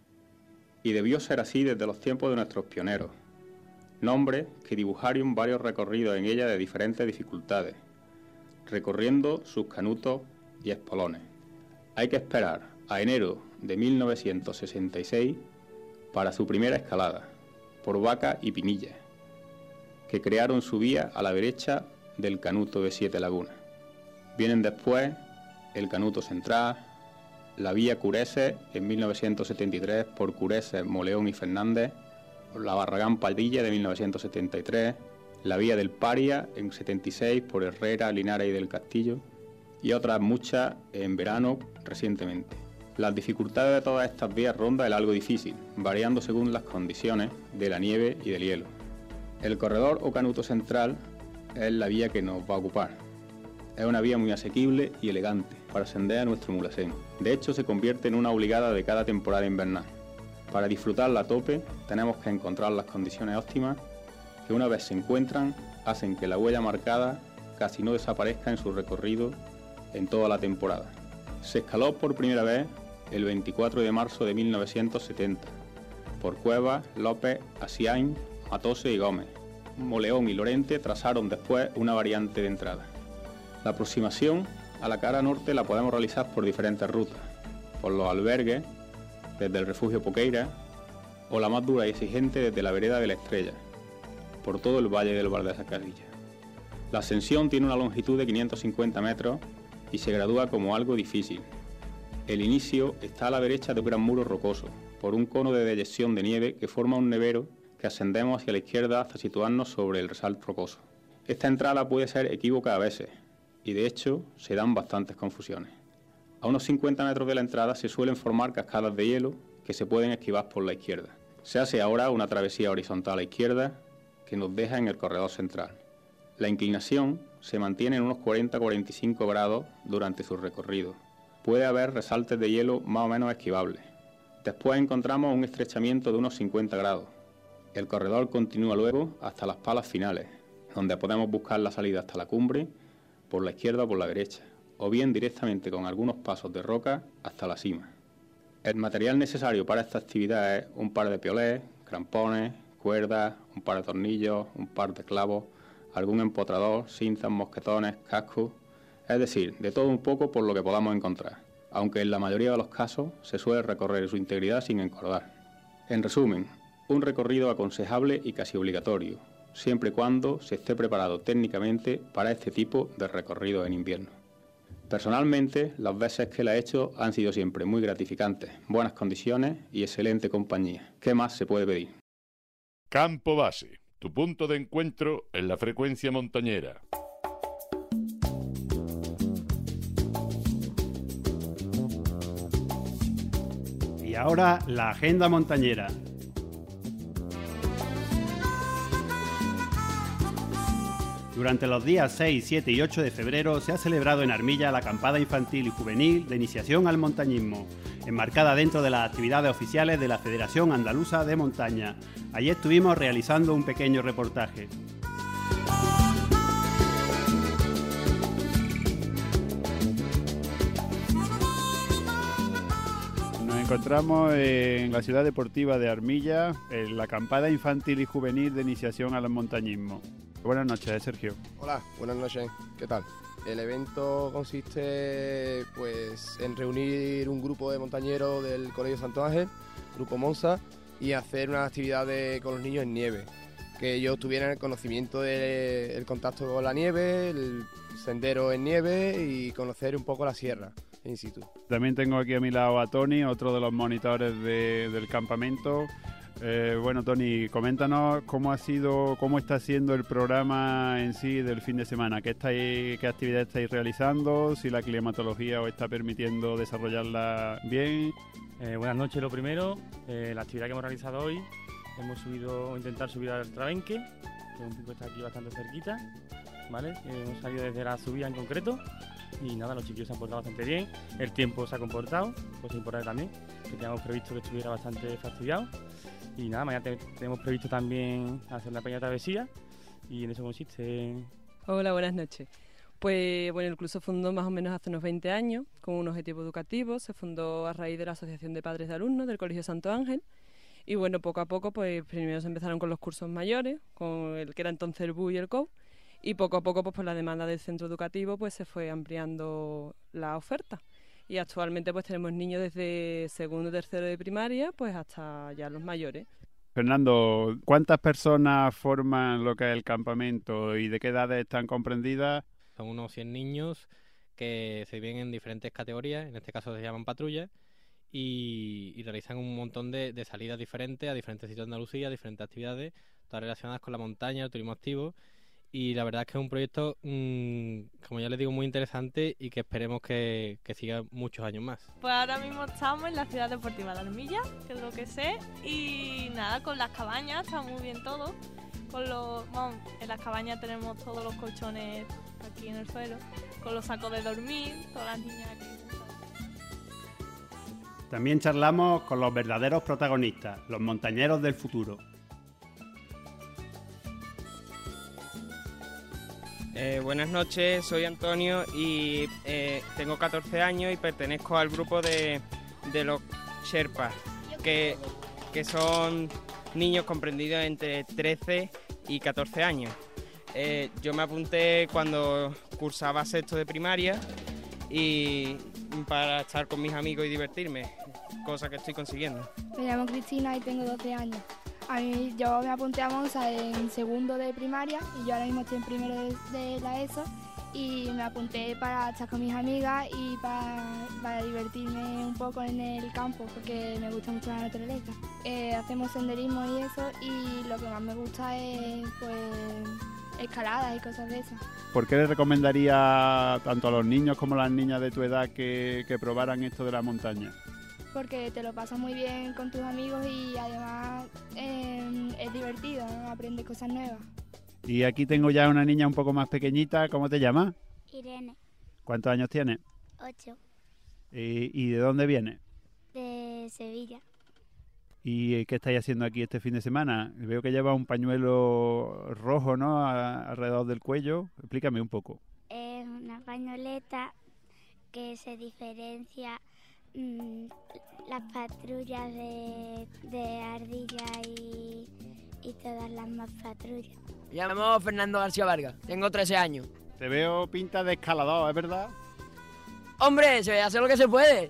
M: Y debió ser así desde los tiempos de nuestros pioneros, nombres que dibujaron varios recorridos en ella de diferentes dificultades, recorriendo sus canutos y espolones. Hay que esperar a enero de mil novecientos sesenta y seis para su primera escalada, por Vaca y Pinilla, que crearon su vía a la derecha del Canuto de Siete Lagunas. Vienen después el Canuto Central, la vía Cureses en mil novecientos setenta y tres por Cureses, Moleón y Fernández, la Barragán Padilla de mil novecientos setenta y tres, la vía del Paria en setenta y seis por Herrera, Linares y del Castillo, y otras muchas en verano recientemente. Las dificultades de todas estas vías rondan el algo difícil, variando según las condiciones de la nieve y del hielo. El corredor o Canuto Central es la vía que nos va a ocupar. Es una vía muy asequible y elegante para ascender a nuestro Mulhacén. De hecho, se convierte en una obligada de cada temporada invernal. Para disfrutarla a tope, tenemos que encontrar las condiciones óptimas que, una vez se encuentran, hacen que la huella marcada casi no desaparezca en su recorrido en toda la temporada. Se escaló por primera vez el veinticuatro de marzo de mil novecientos setenta por Cuevas, López, Asiain, Matose y Gómez. Moleón y Lorente trazaron después una variante de entrada. La aproximación a la cara norte la podemos realizar por diferentes rutas, por los albergues, desde el refugio Poqueira, o la más dura y exigente desde la vereda de la Estrella, por todo el valle del Val de Zacadilla. La ascensión tiene una longitud de quinientos cincuenta metros y se gradúa como algo difícil. El inicio está a la derecha de un gran muro rocoso, por un cono de deyección de nieve que forma un nevero que ascendemos hacia la izquierda hasta situarnos sobre el resalto rocoso. Esta entrada puede ser equívoca a veces, y de hecho se dan bastantes confusiones. A unos cincuenta metros de la entrada se suelen formar cascadas de hielo que se pueden esquivar por la izquierda. Se hace ahora una travesía horizontal a la izquierda que nos deja en el corredor central. La inclinación se mantiene en unos cuarenta a cuarenta y cinco grados durante su recorrido. Puede haber resaltes de hielo más o menos esquivables. Después encontramos un estrechamiento de unos cincuenta grados. El corredor continúa luego hasta las palas finales, donde podemos buscar la salida hasta la cumbre, por la izquierda o por la derecha, o bien directamente con algunos pasos de roca hasta la cima. El material necesario para esta actividad es un par de piolés, crampones, cuerdas, un par de tornillos, un par de clavos, algún empotrador, cintas, mosquetones, cascos, es decir, de todo un poco por lo que podamos encontrar, aunque en la mayoría de los casos se suele recorrer su integridad sin encordar. En resumen, un recorrido aconsejable y casi obligatorio, siempre y cuando se esté preparado técnicamente para este tipo de recorrido en invierno. Personalmente, las veces que la he hecho han sido siempre muy gratificantes, buenas condiciones y excelente compañía. ¿Qué más se puede pedir?
B: Campo Base, tu punto de encuentro en la frecuencia montañera.
A: Y ahora la agenda montañera. Durante los días seis, siete y ocho de febrero se ha celebrado en Armilla la acampada infantil y juvenil de iniciación al montañismo, enmarcada dentro de las actividades oficiales de la Federación Andaluza de Montaña. Allí estuvimos realizando un pequeño reportaje.
N: Nos encontramos en la ciudad deportiva de Armilla, en la acampada infantil y juvenil de iniciación al montañismo. Buenas noches, Sergio.
O: Hola, buenas noches. ¿Qué tal? El evento consiste pues en reunir un grupo de montañeros del Colegio Santo Ángel, Grupo Monza, y hacer unas actividades con los niños en nieve. Que ellos tuvieran el conocimiento del contacto con la nieve, el sendero en nieve y conocer un poco la sierra in situ.
N: También tengo aquí a mi lado a Tony, otro de los monitores de, del campamento. Eh, bueno, Tony, coméntanos cómo ha sido, cómo está siendo el programa en sí del fin de semana. ¿Qué estáis, qué actividades estáis realizando? Si la climatología os está permitiendo desarrollarla bien.
P: Eh, buenas noches, lo primero. Eh, la actividad que hemos realizado hoy, hemos subido, intentar subir al Trabenque, que es un pico que está aquí bastante cerquita, ¿vale? Eh, hemos salido desde la subida en concreto y nada, los chiquillos se han portado bastante bien. El tiempo se ha comportado, cosa importante también, que teníamos previsto que estuviera bastante fastidiado. Y nada, mañana te, tenemos previsto también hacer una pequeña travesía y en eso consiste.
Q: Hola, buenas noches. Pues bueno, el club se fundó más o menos hace unos veinte años con un objetivo educativo. Se fundó a raíz de la Asociación de Padres de Alumnos del Colegio Santo Ángel. Y bueno, poco a poco, pues primero se empezaron con los cursos mayores, con el que era entonces el B U y el C O U. Y poco a poco, pues por la demanda del centro educativo, pues se fue ampliando la oferta. Y actualmente pues tenemos niños desde segundo y tercero de primaria, pues hasta ya los mayores.
N: Fernando, ¿cuántas personas forman lo que es el campamento y de qué edades están comprendidas?
R: Son unos cien niños que se dividen en diferentes categorías, en este caso se llaman patrullas, y, y realizan un montón de, de salidas diferentes a diferentes sitios de Andalucía, diferentes actividades, todas relacionadas con la montaña, el turismo activo. Y la verdad es que es un proyecto, mmm, como ya les digo, muy interesante y que esperemos que, que siga muchos años más.
S: Pues ahora mismo estamos en la ciudad deportiva de Armilla, que es lo que sé, y nada, con las cabañas está muy bien todo. Con los, bueno, en las cabañas tenemos todos los colchones aquí en el suelo, con los sacos de dormir, todas las niñas aquí.
A: También charlamos con los verdaderos protagonistas, los montañeros del futuro.
T: Eh, buenas noches, soy Antonio y eh, tengo catorce años y pertenezco al grupo de, de los Sherpas, que, que son niños comprendidos entre trece y catorce años. Eh, yo me apunté cuando cursaba sexto de primaria y para estar con mis amigos y divertirme, cosa que estoy consiguiendo.
U: Me llamo Cristina y tengo doce años. A mí, yo me apunté a Monza en segundo de primaria y yo ahora mismo estoy en primero de, de la ESO y me apunté para estar con mis amigas y para, para divertirme un poco en el campo porque me gusta mucho la naturaleza. Eh, hacemos senderismo y eso y lo que más me gusta es pues escaladas y cosas de esas.
N: ¿Por qué le recomendaría tanto a los niños como a las niñas de tu edad que, que probaran esto de la montaña?
U: Porque te lo pasas muy bien con tus amigos y además eh, es divertido, ¿no? Aprendes cosas nuevas.
N: Y aquí tengo ya una niña un poco más pequeñita, ¿cómo te llamas?
F: Irene,
N: ¿Cuántos años tienes?
F: ocho,
N: ¿Y, y de dónde vienes?
F: de Sevilla.
N: ¿Y qué estáis haciendo aquí este fin de semana? Veo que lleva un pañuelo rojo, ¿no?, a, alrededor del cuello. Explícame un poco.
F: Es una pañoleta que se diferencia mmm, las patrullas de, de ardilla y, y todas las más patrullas.
V: Me llamo Fernando García Vargas, tengo trece años.
N: Te veo pinta de escalador, ¿es verdad?
V: Hombre, se hace lo que se puede.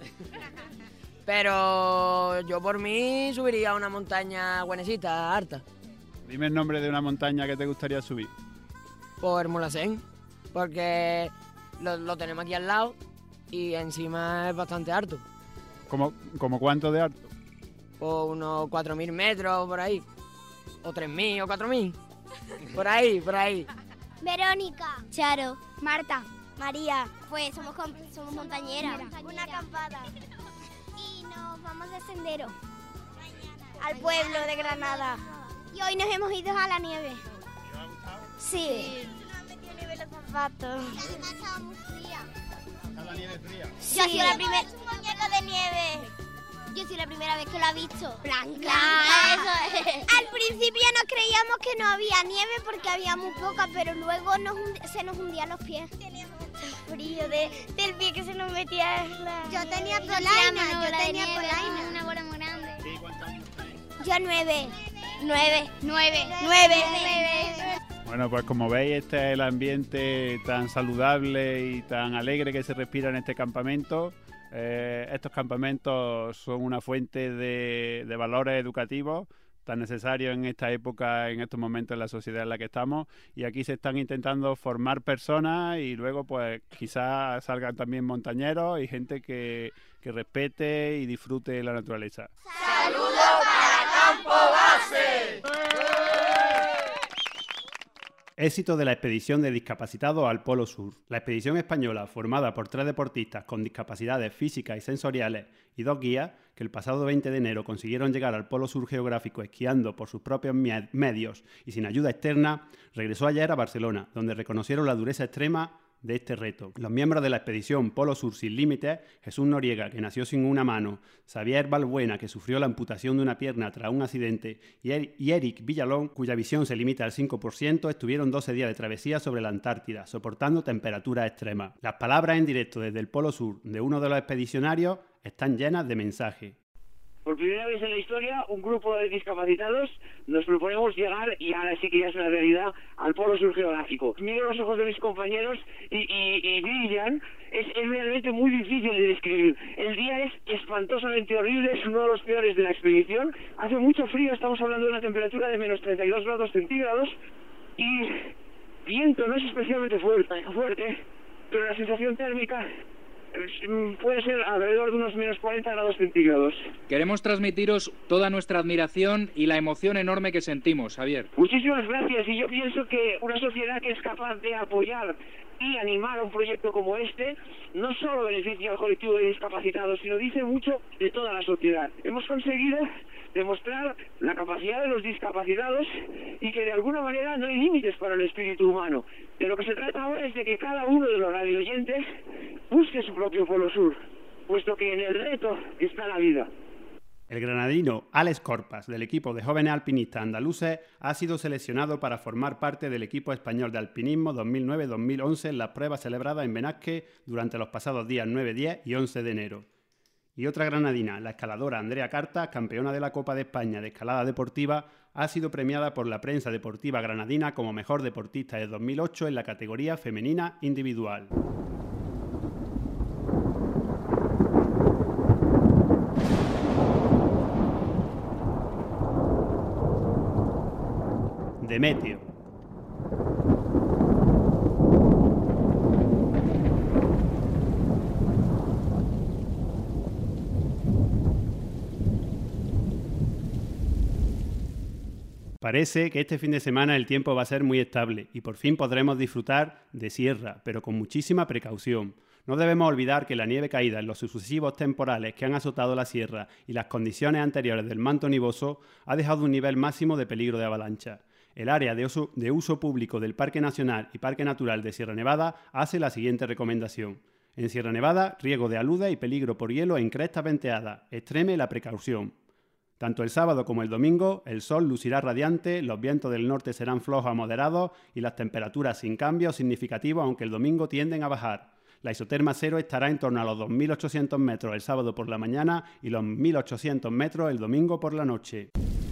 V: Pero yo por mí subiría a una montaña buenecita, harta.
N: Dime el nombre de una montaña que te gustaría subir.
V: Por Mulhacén, porque lo, lo tenemos aquí al lado y encima es bastante harto.
N: ¿Cómo, cómo cuánto de alto?
V: Por unos cuatro mil metros, por ahí. O tres mil, o cuatro mil. Por ahí, por ahí.
F: Verónica, Charo, Marta, María. Pues somos, somos montañeras. Una acampada. Y nos vamos de sendero al pueblo de Granada. Y hoy nos hemos ido a la nieve.
N: ¿Te ha gustado?
F: Sí. sí. No han metido nieve los zapatos. Y además estaba muy fría.
N: ¿Está la nieve fría?
F: Sí. Yo he sido la primera. Es un muñeco de nieve. Yo soy la primera vez que lo ha visto. Blanca. Eso es. Al principio nos creíamos que no había nieve porque había muy poca, pero luego nos hundi- se nos hundían los pies. Teníamos mucho frío de, del pie que se nos metía en la... Yo tenía polaina, yo tenía polaina. Una bola muy grande.
N: Sí, ¿cuántos años tenéis?
F: Yo nueve. Nueve. Nueve. Nueve. Nueve.
N: Bueno, pues como veis, este es el ambiente tan saludable y tan alegre que se respira en este campamento. Eh, estos campamentos son una fuente de, de valores educativos tan necesarios en esta época, en estos momentos en la sociedad en la que estamos, y aquí se están intentando formar personas y luego pues quizás salgan también montañeros y gente que, que respete y disfrute la naturaleza.
C: ¡Saludos para Campo Base!
A: Éxito de la expedición de discapacitados al Polo Sur. La expedición española, formada por tres deportistas con discapacidades físicas y sensoriales y dos guías, que el pasado veinte de enero consiguieron llegar al Polo Sur geográfico esquiando por sus propios medios y sin ayuda externa, regresó ayer a Barcelona, donde reconocieron la dureza extrema de este reto. Los miembros de la expedición Polo Sur Sin Límites, Jesús Noriega, que nació sin una mano, Xavier Balbuena, que sufrió la amputación de una pierna tras un accidente, y Eric Villalón, cuya visión se limita al cinco por ciento, estuvieron doce días de travesía sobre la Antártida, soportando temperaturas extremas. Las palabras en directo desde el Polo Sur de uno de los expedicionarios están llenas de mensajes.
W: Por primera vez en la historia, un grupo de discapacitados nos proponemos llegar, y ahora sí que ya es una realidad, al Polo Sur geográfico. Miro los ojos de mis compañeros y, y, y brillan. Es, es realmente muy difícil de describir. El día es espantosamente horrible, es uno de los peores de la expedición. Hace mucho frío, estamos hablando de una temperatura de menos treinta y dos grados centígrados y viento no es especialmente fuerte, fuerte pero la sensación térmica puede ser alrededor de unos menos cuarenta grados centígrados.
G: Queremos transmitiros toda nuestra admiración y la emoción enorme que sentimos, Javier.
W: Muchísimas gracias, y yo pienso que una sociedad que es capaz de apoyar y animar a un proyecto como este no solo beneficia al colectivo de discapacitados, sino dice mucho de toda la sociedad. Hemos conseguido demostrar la capacidad de los discapacitados y que de alguna manera no hay límites para el espíritu humano. De lo que se trata ahora es de que cada uno de los radioyentes busque su propio Polo Sur, puesto que en el reto está la vida.
A: El granadino Alex Corpas, del equipo de jóvenes alpinistas andaluces, ha sido seleccionado para formar parte del equipo español de alpinismo dos mil nueve dos mil once en las pruebas celebradas en Benasque durante los pasados días nueve, diez y once de enero. Y otra granadina, la escaladora Andrea Carta, campeona de la Copa de España de Escalada Deportiva, ha sido premiada por la prensa deportiva granadina como mejor deportista de dos mil ocho en la categoría femenina individual. Demetrio. Parece que este fin de semana el tiempo va a ser muy estable y por fin podremos disfrutar de sierra, pero con muchísima precaución. No debemos olvidar que la nieve caída en los sucesivos temporales que han azotado la sierra y las condiciones anteriores del manto nivoso ha dejado un nivel máximo de peligro de avalancha. El área de uso, de uso público del Parque Nacional y Parque Natural de Sierra Nevada hace la siguiente recomendación. En Sierra Nevada, riesgo de aludes y peligro por hielo en crestas venteadas. Extreme la precaución. Tanto el sábado como el domingo, el sol lucirá radiante, los vientos del norte serán flojos a moderados y las temperaturas sin cambios significativos, aunque el domingo tienden a bajar. La isoterma cero estará en torno a los dos mil ochocientos metros el sábado por la mañana y los mil ochocientos metros el domingo por la noche.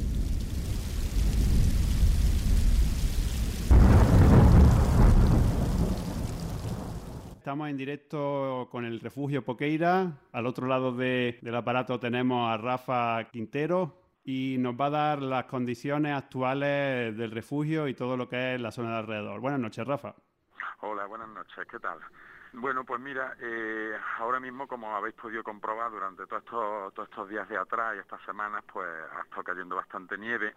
A: Estamos en directo con el refugio Poqueira. Al otro lado de, del aparato tenemos a Rafa Quintero y nos va a dar las condiciones actuales del refugio y todo lo que es la zona de alrededor. Buenas noches, Rafa.
H: Hola, buenas noches. ¿Qué tal? Bueno, pues mira, eh, ahora mismo, como habéis podido comprobar durante todos estos, todos estos días de atrás y estas semanas, pues ha estado cayendo bastante nieve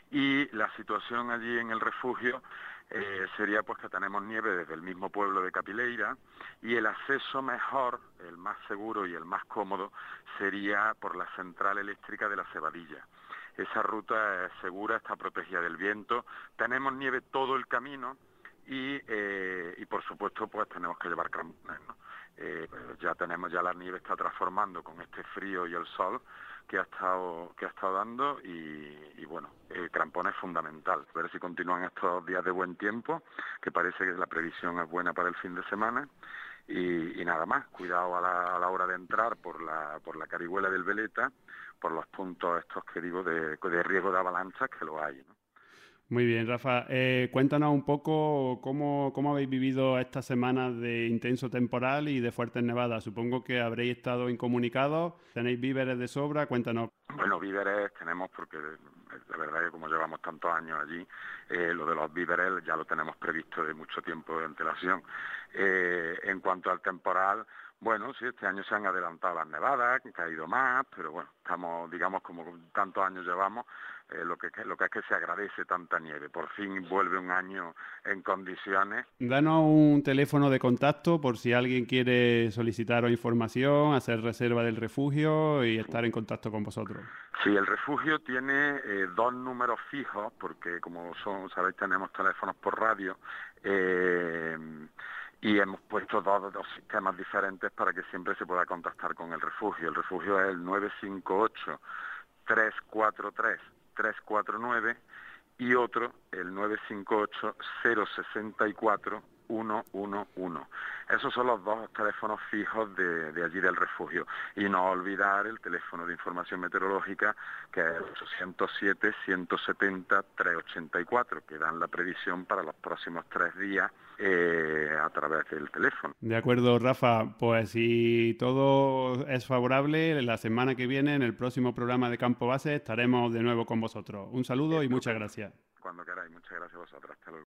H: y la situación allí en el refugio Eh, sería pues que tenemos nieve desde el mismo pueblo de Capileira y el acceso mejor, el más seguro y el más cómodo sería por la central eléctrica de la Cebadilla. Esa ruta es segura, está protegida del viento, tenemos nieve todo el camino y, eh, y por supuesto pues tenemos que llevar crampones, ¿no? Eh, ya tenemos, ya la nieve está transformando con este frío y el sol que ha estado que ha estado dando y, y bueno, el crampón es fundamental. A ver si continúan estos días de buen tiempo, que parece que la previsión es buena para el fin de semana y, y nada más, cuidado a la, a la hora de entrar por la por la Carihuela del Veleta, por los puntos estos que digo de, de riesgo de avalanchas que lo hay, ¿no?
A: Muy bien, Rafa. Eh, cuéntanos un poco cómo, cómo habéis vivido estas semanas de intenso temporal y de fuertes nevadas. Supongo que habréis estado incomunicados, tenéis víveres de sobra, cuéntanos.
H: Bueno, víveres tenemos porque de verdad que como llevamos tantos años allí, eh, lo de los víveres ya lo tenemos previsto de mucho tiempo de antelación. Eh, en cuanto al temporal, bueno, sí, este año se han adelantado las nevadas, han caído más, pero bueno, estamos, digamos, como tantos años llevamos, eh, lo que lo que es que se agradece tanta nieve. Por fin vuelve un año en condiciones.
A: Danos un teléfono de contacto por si alguien quiere solicitaros información, hacer reserva del refugio y estar en contacto con vosotros.
H: Sí, el refugio tiene eh, dos números fijos, porque como son, sabéis, tenemos teléfonos por radio, eh, y hemos puesto dos, dos sistemas diferentes para que siempre se pueda contactar con el refugio. El refugio es el nueve cinco ocho, tres cuatro tres, tres cuatro nueve y otro el nueve cinco ocho, cero seis cuatro, uno uno uno. Esos son los dos teléfonos fijos de, de allí del refugio. Y no olvidar el teléfono de información meteorológica, que es el ochocientos siete, ciento setenta, trescientos ochenta y cuatro, que dan la previsión para los próximos tres días eh, a través del teléfono.
N: De acuerdo, Rafa. Pues si todo es favorable, la semana que viene, en el próximo programa de Campo Base, estaremos de nuevo con vosotros. Un saludo y muchas gracias.
H: Cuando queráis. Muchas gracias a vosotros. Hasta luego.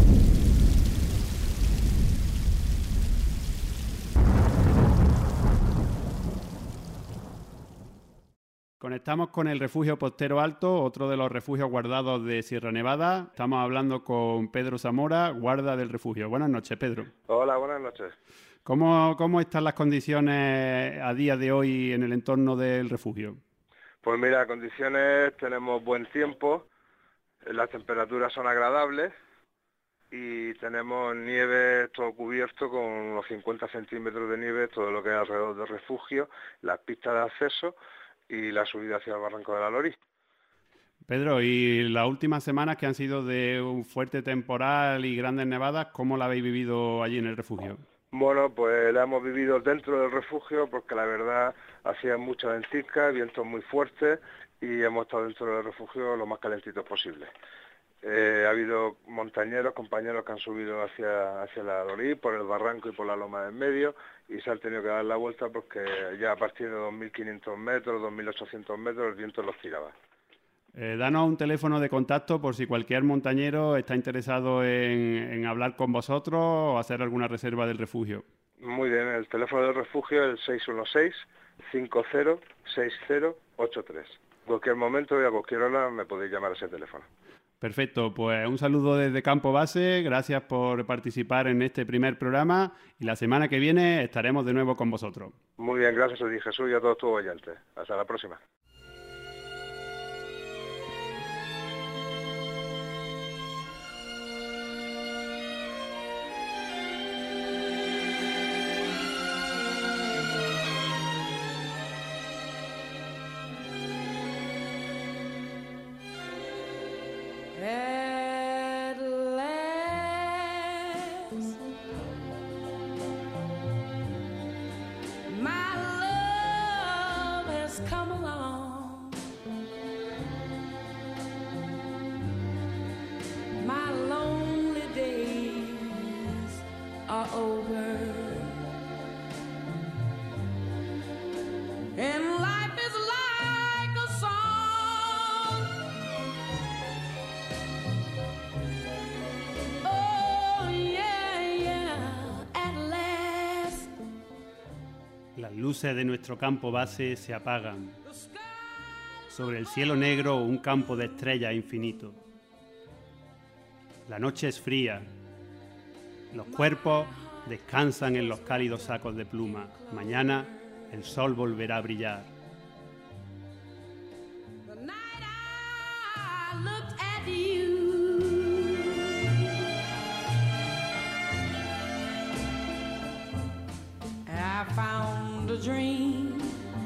N: Conectamos con el refugio Postero Alto, otro de los refugios guardados de Sierra Nevada. Estamos hablando con Pedro Zamora, guarda del refugio. Buenas noches, Pedro.
D: Hola, buenas noches.
N: ¿Cómo, cómo están las condiciones a día de hoy en el entorno del refugio?
D: Pues mira, condiciones, tenemos buen tiempo, las temperaturas son agradables y tenemos nieve todo cubierto con unos cincuenta centímetros de nieve, todo lo que hay alrededor del refugio, las pistas de acceso y la subida hacia el Barranco de la Lori.
N: Pedro, y las últimas semanas que han sido de un fuerte temporal y grandes nevadas, ¿cómo la habéis vivido allí en el refugio?
D: Bueno, pues la hemos vivido dentro del refugio porque la verdad hacía mucha ventisca, vientos muy fuertes y hemos estado dentro del refugio lo más calentitos posible. Eh, ha habido montañeros, compañeros que han subido hacia, hacia la Lori, por el barranco y por la loma en medio, y se han tenido que dar la vuelta porque ya a partir de dos mil quinientos metros, dos mil ochocientos metros, el viento los tiraba.
N: Eh, danos un teléfono de contacto por si cualquier montañero está interesado en, en hablar con vosotros o hacer alguna reserva del refugio.
D: Muy bien, el teléfono del refugio es el seis uno seis, cinco cero, seis cero ocho tres. En cualquier momento y a cualquier hora me podéis llamar a ese teléfono.
N: Perfecto, pues un saludo desde Campo Base, gracias por participar en este primer programa y la semana que viene estaremos de nuevo con vosotros.
D: Muy bien, gracias a ti, Jesús, y a todos tus oyentes. Hasta la próxima.
E: At last, my love has come along. My lonely days are over, and life is like a song.
A: Las luces de nuestro campo base se apagan. Sobre el cielo negro un campo de estrellas infinito. La noche es fría. Los cuerpos descansan en los cálidos sacos de pluma. Mañana el sol volverá a brillar.
E: I looked at you. I found a dream.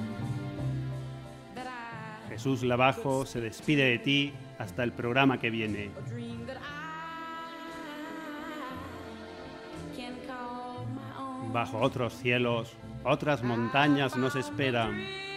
A: Jesús Lavajo se despide de ti hasta el programa que viene. Bajo otros cielos, otras montañas nos esperan.